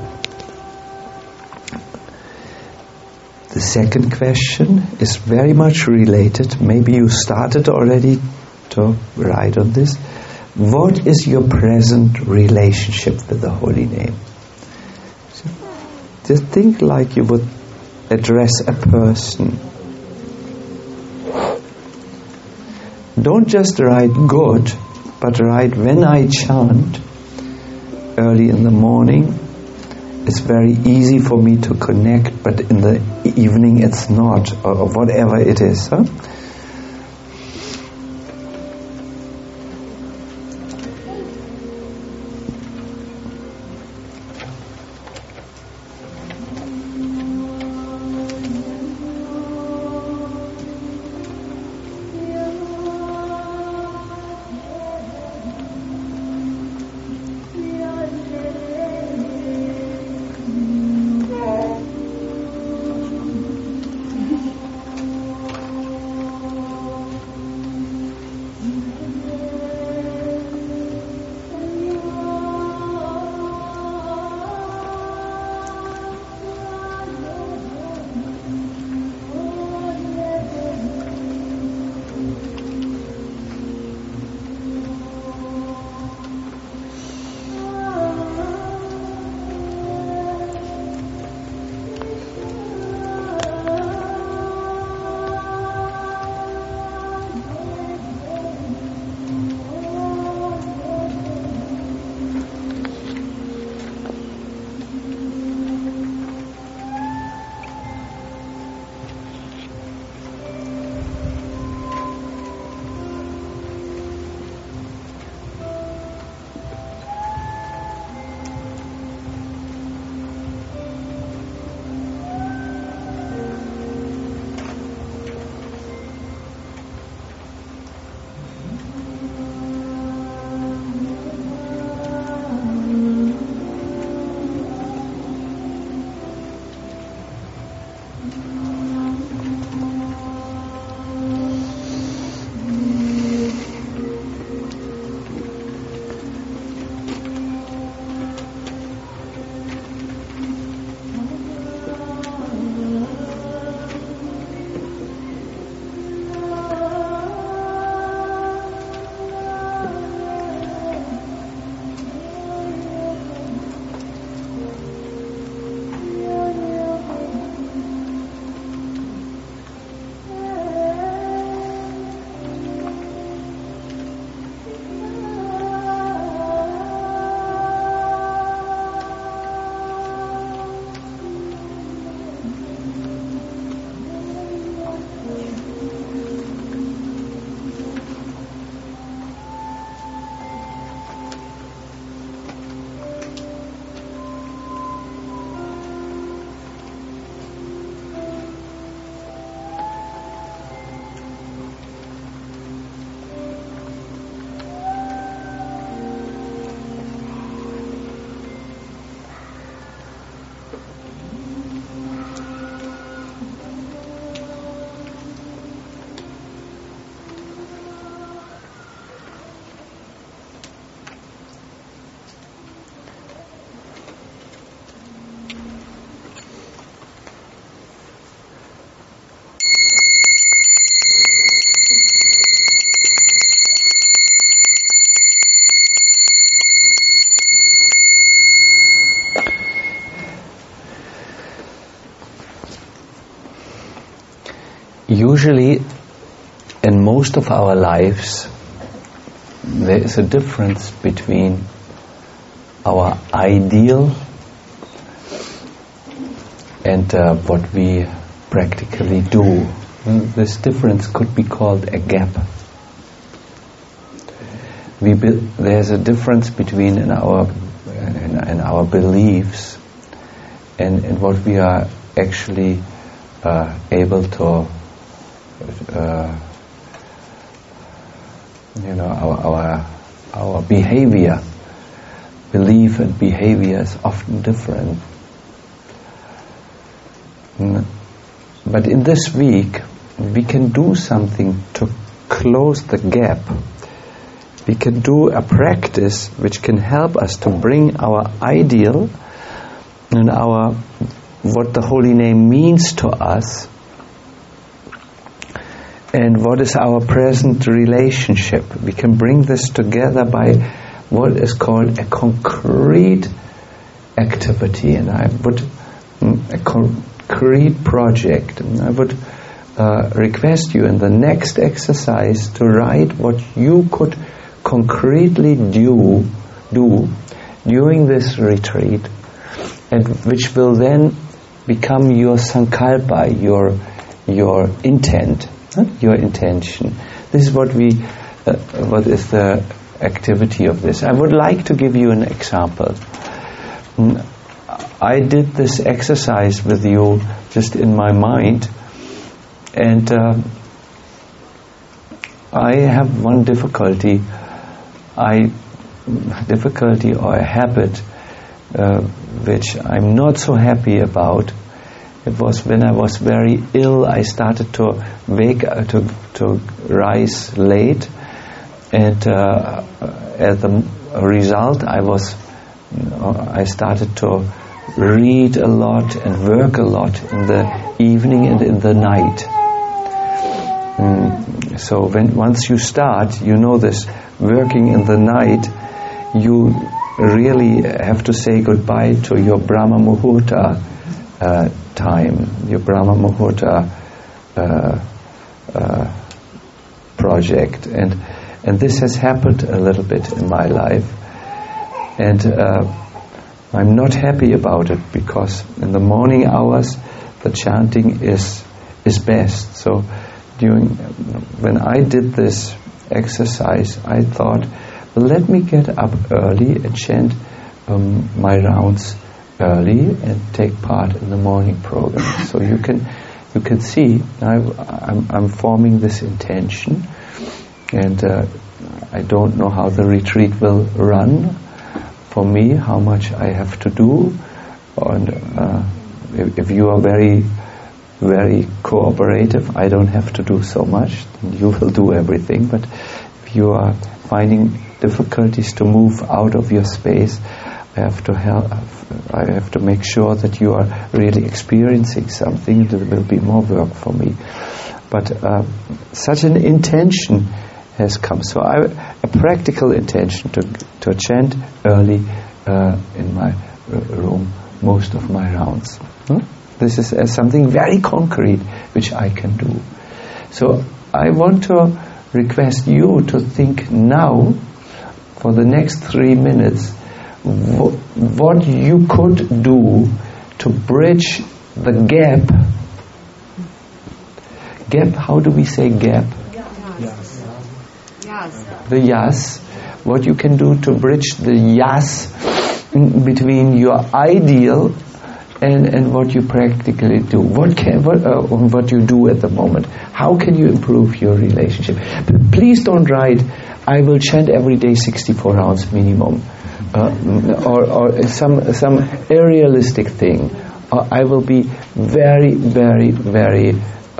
The second question is very much related. Maybe you started already to write on this. What is your present relationship with the holy name? So just think like you would address a person. Don't just write good, but write when I chant early in the morning, it's very easy for me to connect, but in the evening it's not, or whatever it is. Huh? Usually, in most of our lives, there is a difference between our ideal and what we practically do. This difference could be called a gap. There's a difference between in our beliefs and what we are actually able to, our behavior. Belief and behavior is often different. But in this week, we can do something to close the gap. We can do a practice which can help us to bring our ideal and what the holy name means to us and what is our present relationship. We can bring this together by what is called a concrete activity, and a concrete project. And I would request you in the next exercise to write what you could concretely do during this retreat, and which will then become your sankalpa, your intent, your intention. This is what is the activity of this. I would like to give you an example. I did this exercise with you just in my mind, and I have one difficulty or a habit which I'm not so happy about. It was when I was very ill. I started to rise late, and as the result, I started to read a lot and work a lot in the evening and in the night. So once you start, this working in the night, you really have to say goodbye to your Brahma Muhurta time, your Brahma Muhurta project, and this has happened a little bit in my life, and I'm not happy about it, because in the morning hours the chanting is best. So when I did this exercise, I thought, let me get up early and chant my rounds early and take part in the morning program. So you can see I'm forming this intention, and I don't know how the retreat will run for me, how much I have to do, and if you are very, very cooperative, I don't have to do so much, then you will do everything. But if you are finding difficulties to move out of your space, I have to help. I have to make sure that you are really experiencing something. There will be more work for me. But such an intention has come. So a practical intention to chant early in my room most of my rounds. This is something very concrete which I can do. So I want to request you to think now, for the next 3 minutes, what you could do to bridge the gap. Gap, how do we say gap? Yes. The yas. What you can do to bridge the yas between your ideal and what you practically do. What you do at the moment. How can you improve your relationship? Please don't write, I will chant every day 64 rounds minimum, or some irrealistic thing. Or I will be very, very, very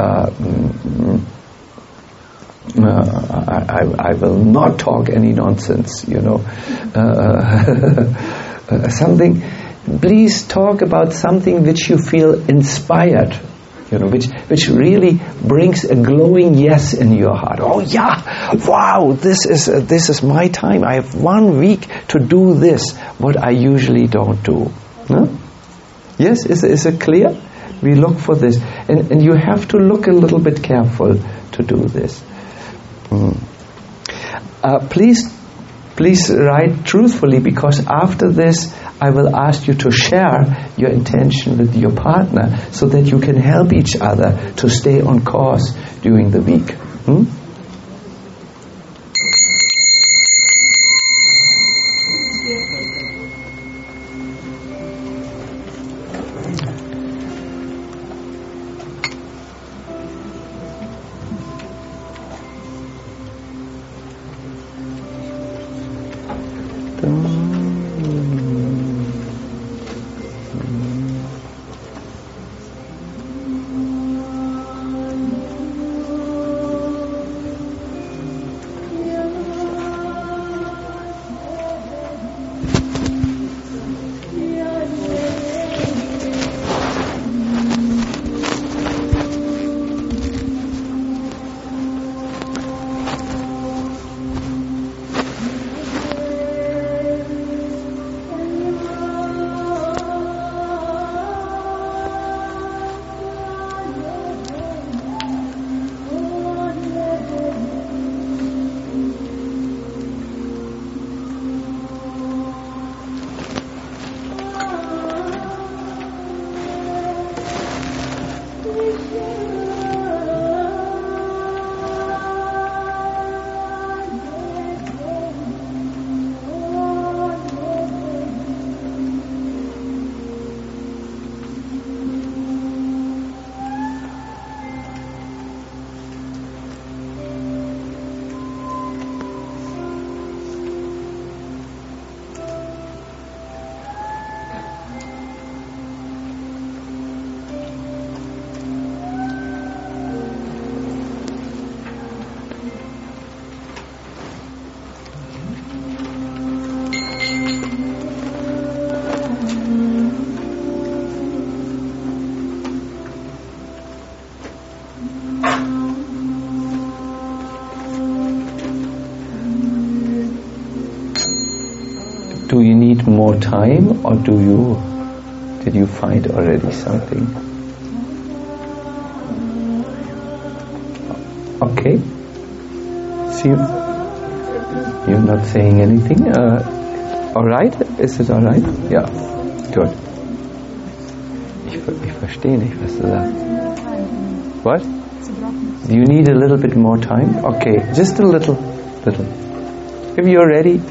I will not talk any nonsense, something. Please talk about something which you feel inspired, which really brings a glowing yes in your heart. Oh yeah, wow, this is my time. I have 1 week to do this, what I usually don't do. No? Yes, is it clear? We look for this. And you have to look a little bit careful to do this. Please write truthfully, because after this I will ask you to share your intention with your partner so that you can help each other to stay on course during the week. Do you need more time, or did you find already something? Okay. See, you're not saying anything. All right? Is it all right? Yeah. Good. Ich verstehe nicht, was du sagst. What? Do you need a little bit more time? Okay, just a little. If you're ready.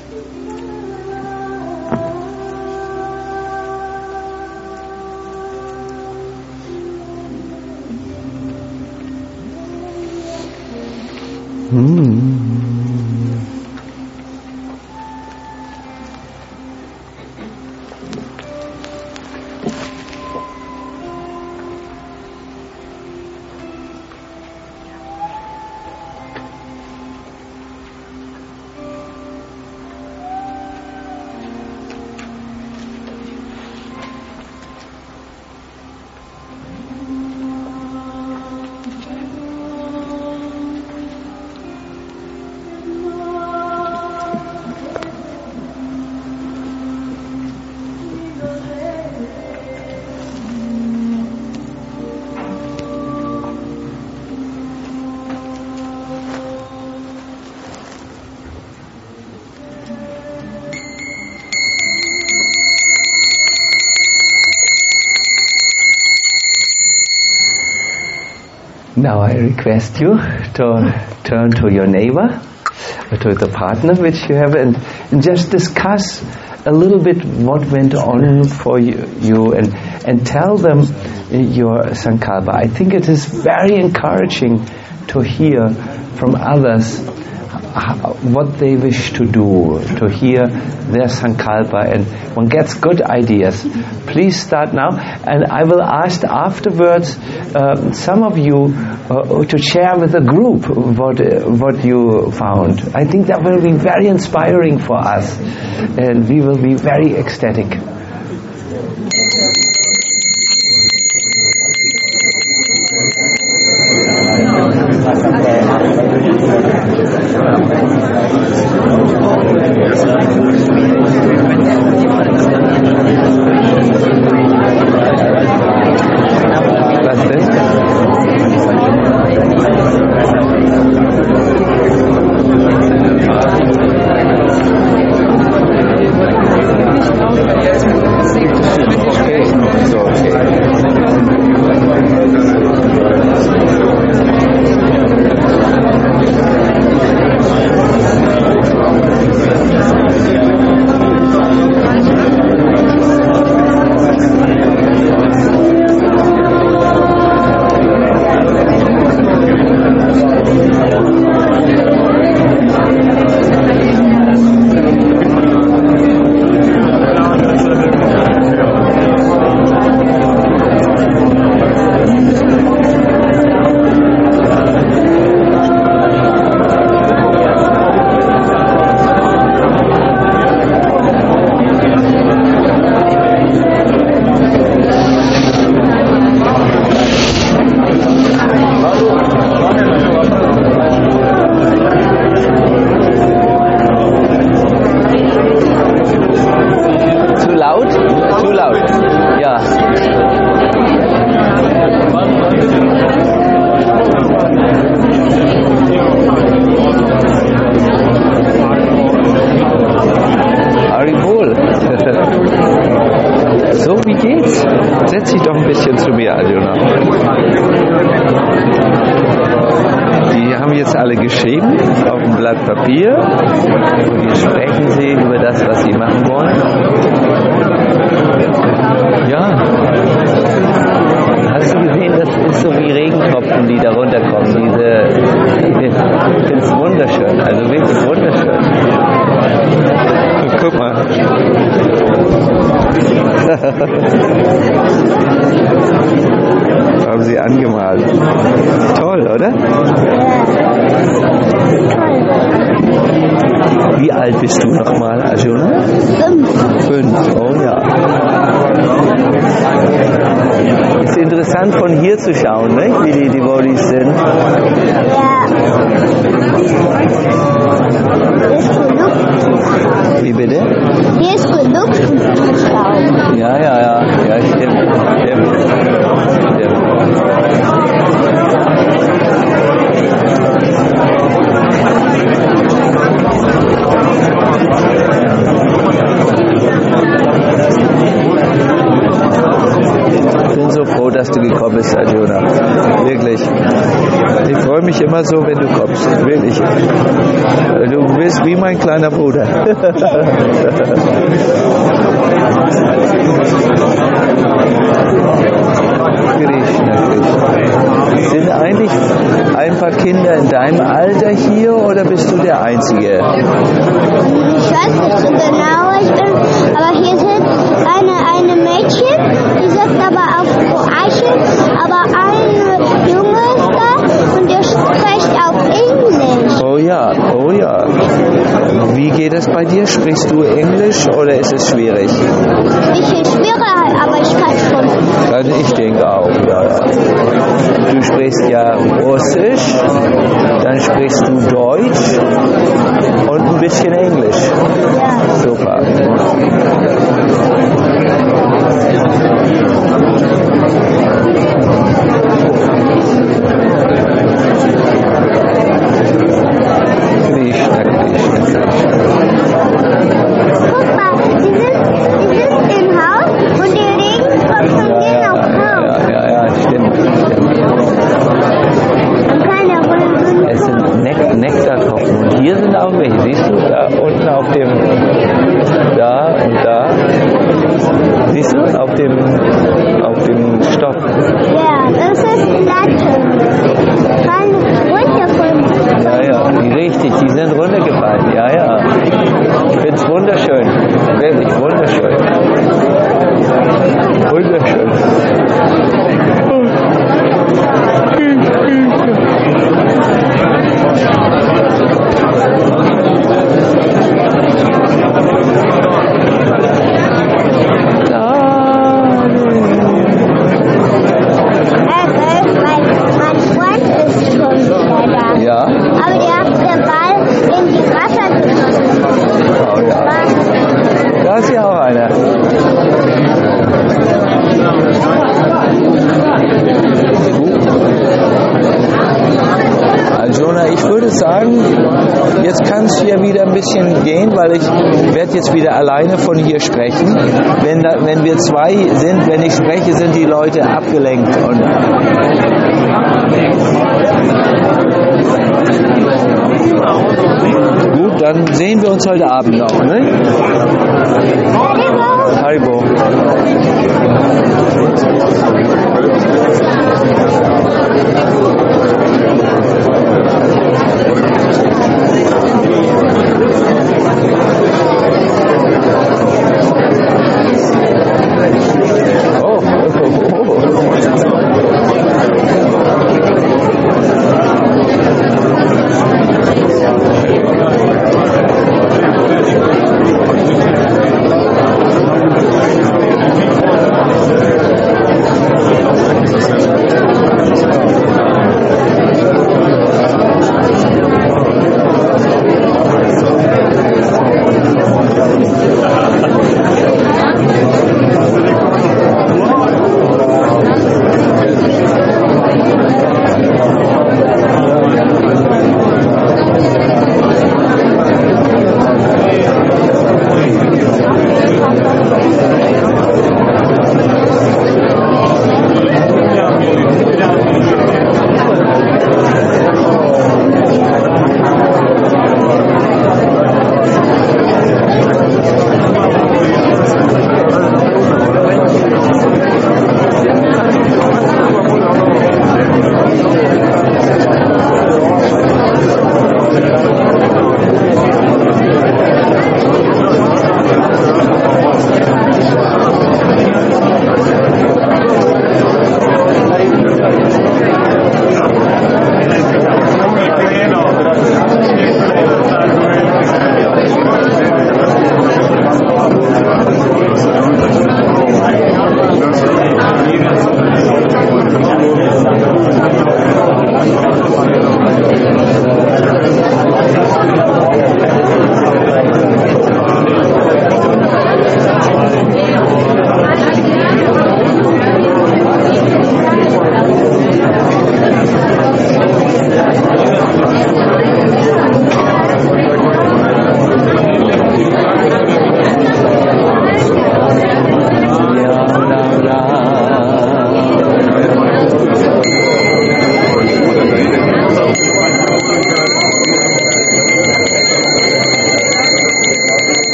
Now I request you to turn to your neighbor, to the partner which you have, and just discuss a little bit what went on for you and tell them your sankalpa. I think it is very encouraging to hear from others what they wish to do, to hear their sankalpa, and one gets good ideas. Please start now, and I will ask afterwards some of you to share with the group what you found. I think that will be very inspiring for us, and we will be very ecstatic. geht's? Setz dich doch ein bisschen zu mir, Arjuna. Die haben jetzt alle geschrieben auf dem Blatt Papier und jetzt sprechen sie über das, was sie machen wollen. Ja. Hast du gesehen, das ist so wie Regentropfen, die da runterkommen. Ich finde es wunderschön, also wirklich wunderschön. Guck mal. Haben sie angemalt. Toll, oder? Wie alt bist du nochmal, Arjuna? 5. Oh ja. Ist interessant von hier zu schauen, nicht? Wie die Devotees sind. Wie bitte? Hier ist genug zu schauen. Ja, stimmt. Ich bin so froh, dass du gekommen bist, Arjuna. Wirklich. Ich freue mich immer so, wenn du kommst. Wirklich. Du bist wie mein kleiner Bruder. Sind eigentlich ein paar Kinder in deinem Alter hier oder bist du der Einzige? Ich weiß nicht so genau, aber hier sind eine Mädchen, die sagt aber auf Kroatisch, aber ein Junge ist da und der spricht auf Englisch. Oh ja. Wie geht es bei dir? Sprichst du Englisch oder ist es schwierig? Bisschen schwieriger, aber ich kann schon. Also ich denke auch, ja. Du sprichst ja Russisch, dann sprichst du Deutsch und ein bisschen Englisch. Ja. Super. Guck mal, die sind im Haus und der Regen kommt von denen aufs Haus. Ja, stimmt. Man kann ja wohl Es sind Nektartropfen und hier sind auch welche. Siehst du, da unten auf dem, da und da. Siehst du, auf dem Stock. Ja, das ist Latte. Kann runterfallen. Ja, richtig, die sind runtergefallen. Ja. Ich finde es wunderschön. Wirklich wunderschön. Wunderschön. Mein Freund ist schon wieder da. Ja. Aber der hat den Ball in die Wasser geworfen. Oh ja. Da ist ja auch einer. Arjuna, ich würde sagen, jetzt kannst du ja wieder ein bisschen gehen, weil ich werde jetzt wieder alleine von hier sprechen. Wenn wir zwei sind, wenn ich spreche, sind die Leute abgelenkt. Und gut, dann sehen wir uns heute Abend noch, ne? Haribo.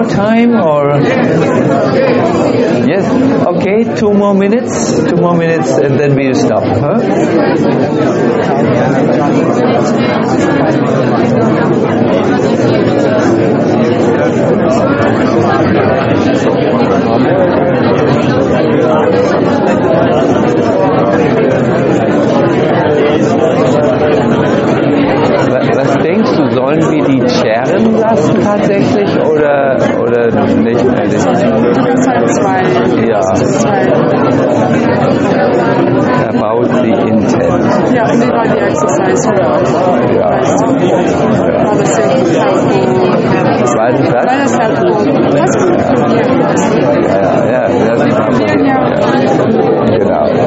more time or? Yes. Okay, 2 more minutes. 2 more minutes, and then we'll stop. Huh? Was denkst du, sollen wir die scheren lassen tatsächlich oder nicht? Du kannst halt 2. Ja. 2. About the intent. Ja, und wie war die Exercise heute auch? Ja. War das sehr gut helpful? Zweiten Platz? War das helpful? Was? Ja, das ist genau.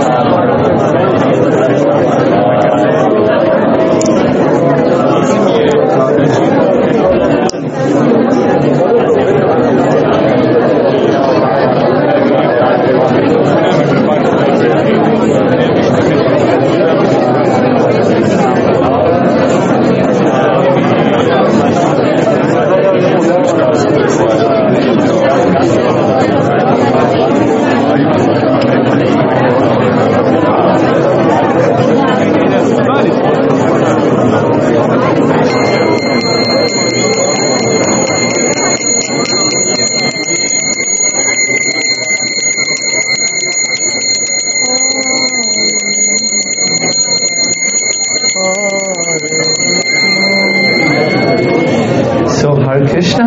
So, Hare Krishna.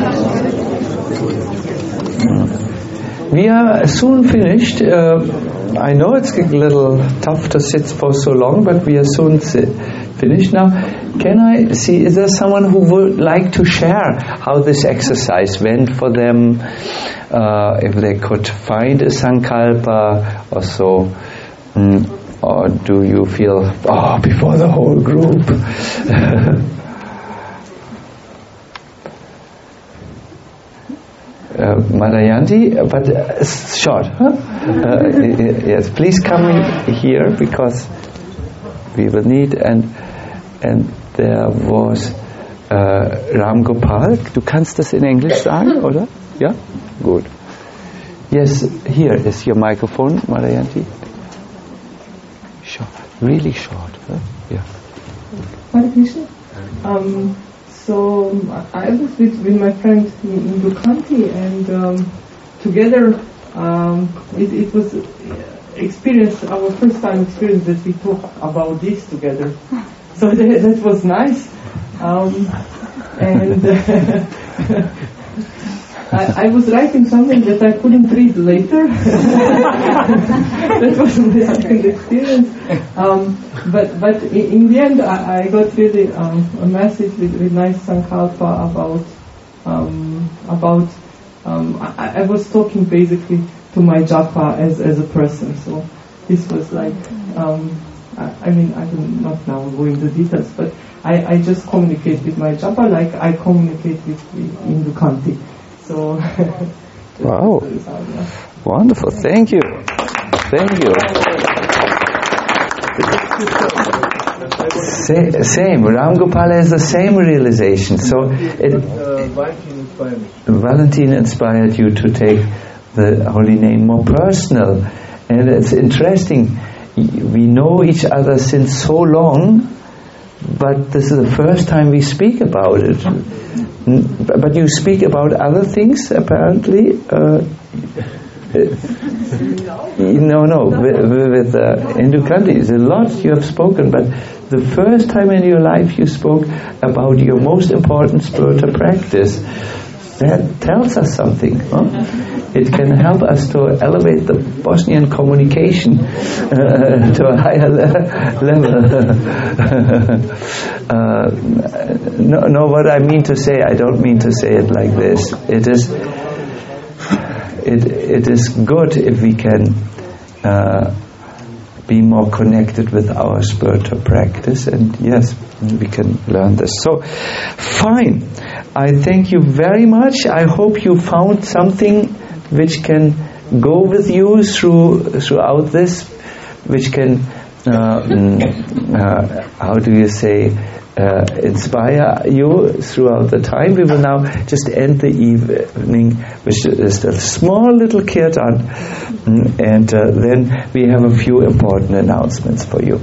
We are soon finished. I know it's a little tough to sit for so long, but we are soon finished. Now, can I see, is there someone who would like to share how this exercise went for them? If they could find a sankalpa or so? Or do you feel, before the whole group? Madhayanti, but short, huh? Yes, please come here because we will need, and there was Ram Gopal. Du kannst das in Englisch sagen, oder? Ja? Gut. Yes, here is your microphone, Madhayanti. Short, really short. Huh? Yeah. Hare Krishna. So I was with my friend in Dukanti, and together it was our first time experience that we talked about this together. So that was nice. And I was writing something that I couldn't read later. That was my second experience. But in the end, I got really a message with nice sankalpa about I was talking basically to my japa as a person. So this was like, I mean, I do not now go into details, but I just communicate with my japa like I communicate with in Dukanti. So wow, wonderful! Thank you. Same. Ram Gopal has the same realization. So Valentin inspired you to take the holy name more personal, and it's interesting. We know each other since so long, but this is the first time we speak about it. But you speak about other things, apparently. No. With Indukanti, there's a lot you have spoken, but the first time in your life you spoke about your most important spiritual practice. That tells us something. Huh? It can help us to elevate the Bosnian communication to a higher level. No, what I mean to say, I don't mean to say it like this. It is good if we can be more connected with our spiritual practice, and yes, we can learn this. So, fine. I thank you very much. I hope you found something which can go with you throughout this, which can how do you say, inspire you throughout the time. We will now just end the evening with just a small little kirtan, and then we have a few important announcements for you.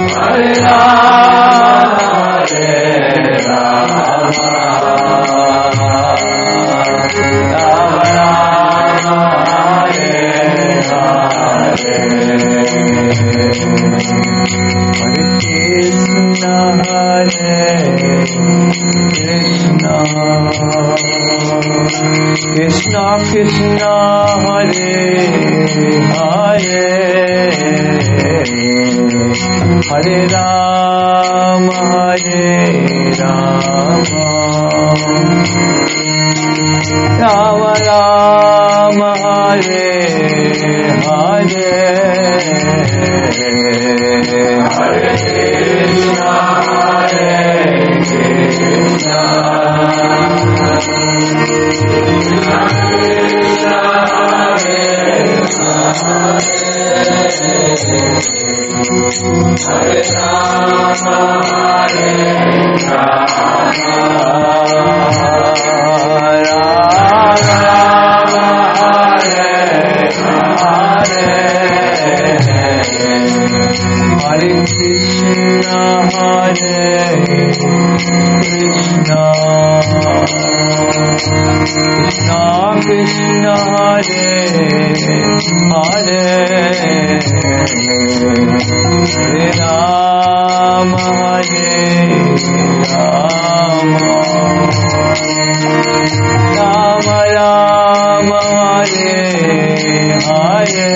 Hare Rama Krishna Krishna Hare Hare Hare Rama Rama Rama Hare Hare Hare Krishna Hare Krishna Krishna Krishna Hare Hare Rama Hare Hare Krishna Hare Krishna Krishna Krishna Hare Hare Hare Rama Hare Rama Rama Rama Hare Hare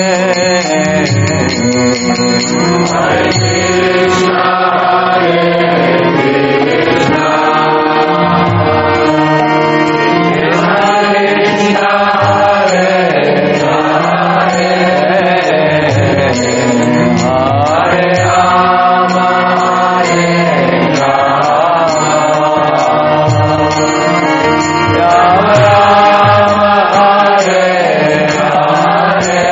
Hare Krishna Hare Krishna Krishna Hare Hare Hare Rama Hare Rama Rama Rama Hare Hare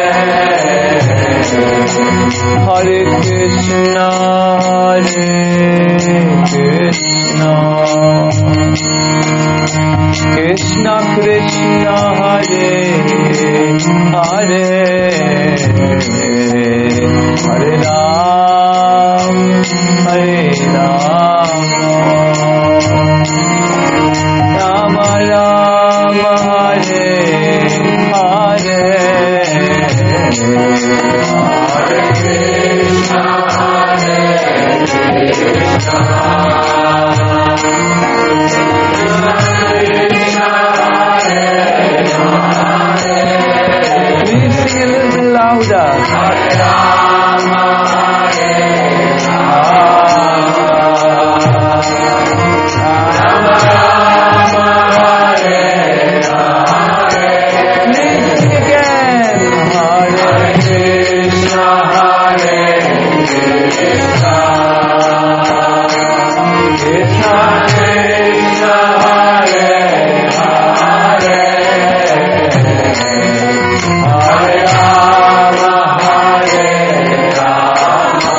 Hare Krishna Hare Krishna Krishna Krishna Hare Hare Hare Ram Hare Ram Rama Rama Hare Hare Hare Krishna Hare Krishna Please sing a little louder. Hare Rama Hare Rama Rama Rama Hare Hare. Please sing again. Hare Krishna Hare Krishna Krishna Krishna Hare Hare Hare Rama Hare Rama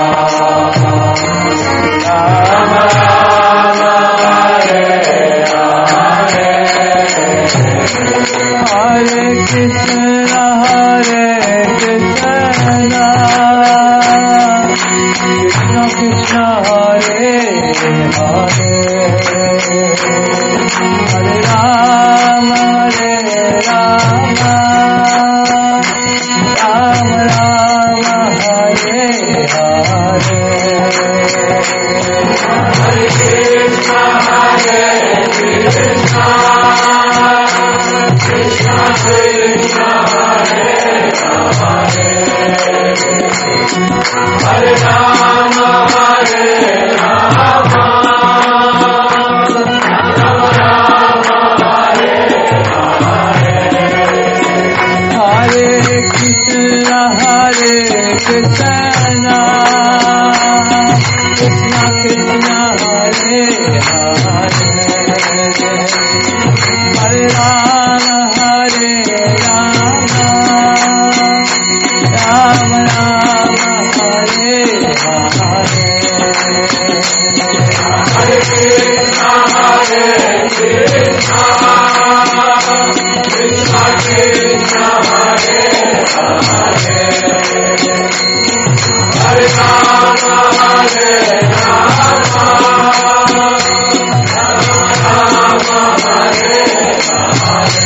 Rama Rama Hare Hare Hare Krishna Hare Krishna Krishna Krishna Hare Hare Hare Rama Hare Rama Rama Rama Hare Hare Hare Krishna Hare Krishna Krishna Krishna Hare Hare Hare Rama Hare Rama Hare Krishna Hare Krishna Krishna Krishna Hare Hare Hare Rama Hare Rama Rama Rama Hare Hare Hare Krishna Hare Krishna Krishna Krishna Hare Hare Hare Rama Hare Rama Rama Rama Hare Hare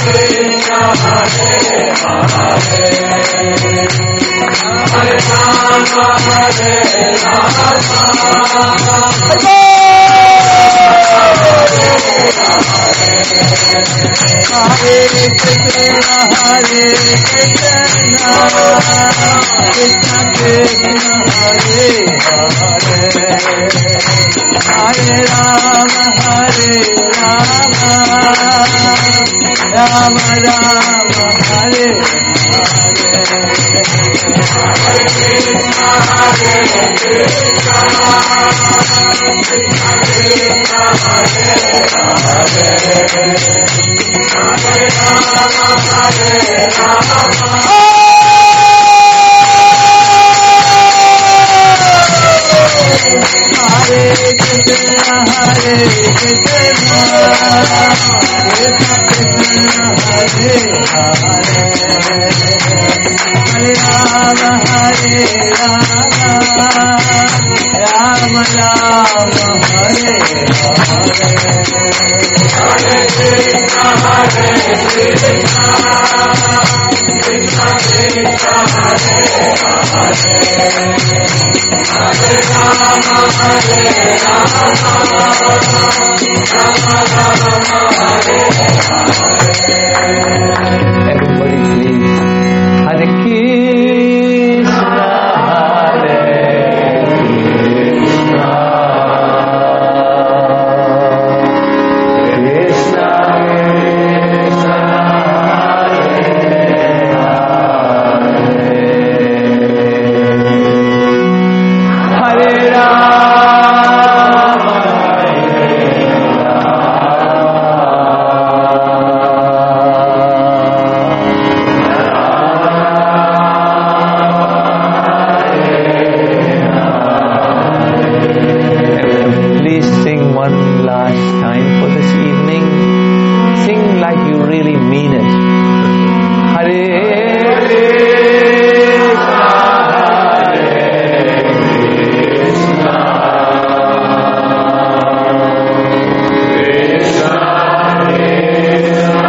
Everybody please. Hare Krishna, Hare Krishna, Krishna Krishna, Hare Hare, Hare Rama, please sing one last time for this evening. Sing like you really mean it. Hare Krishna, Hare Krishna, Krishna Krishna,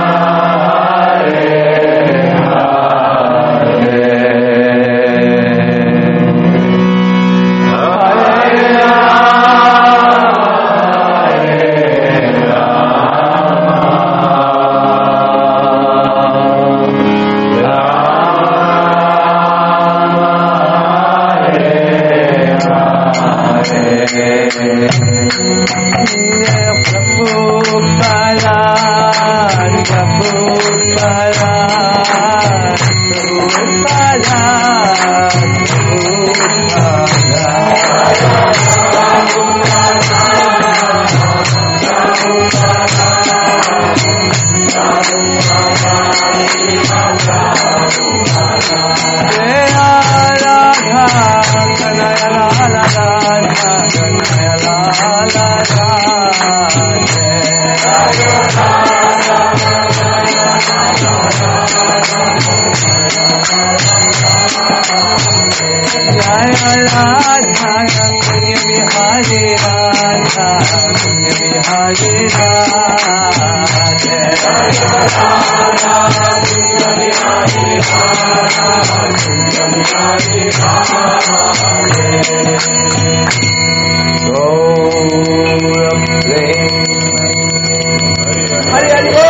Hare Hare.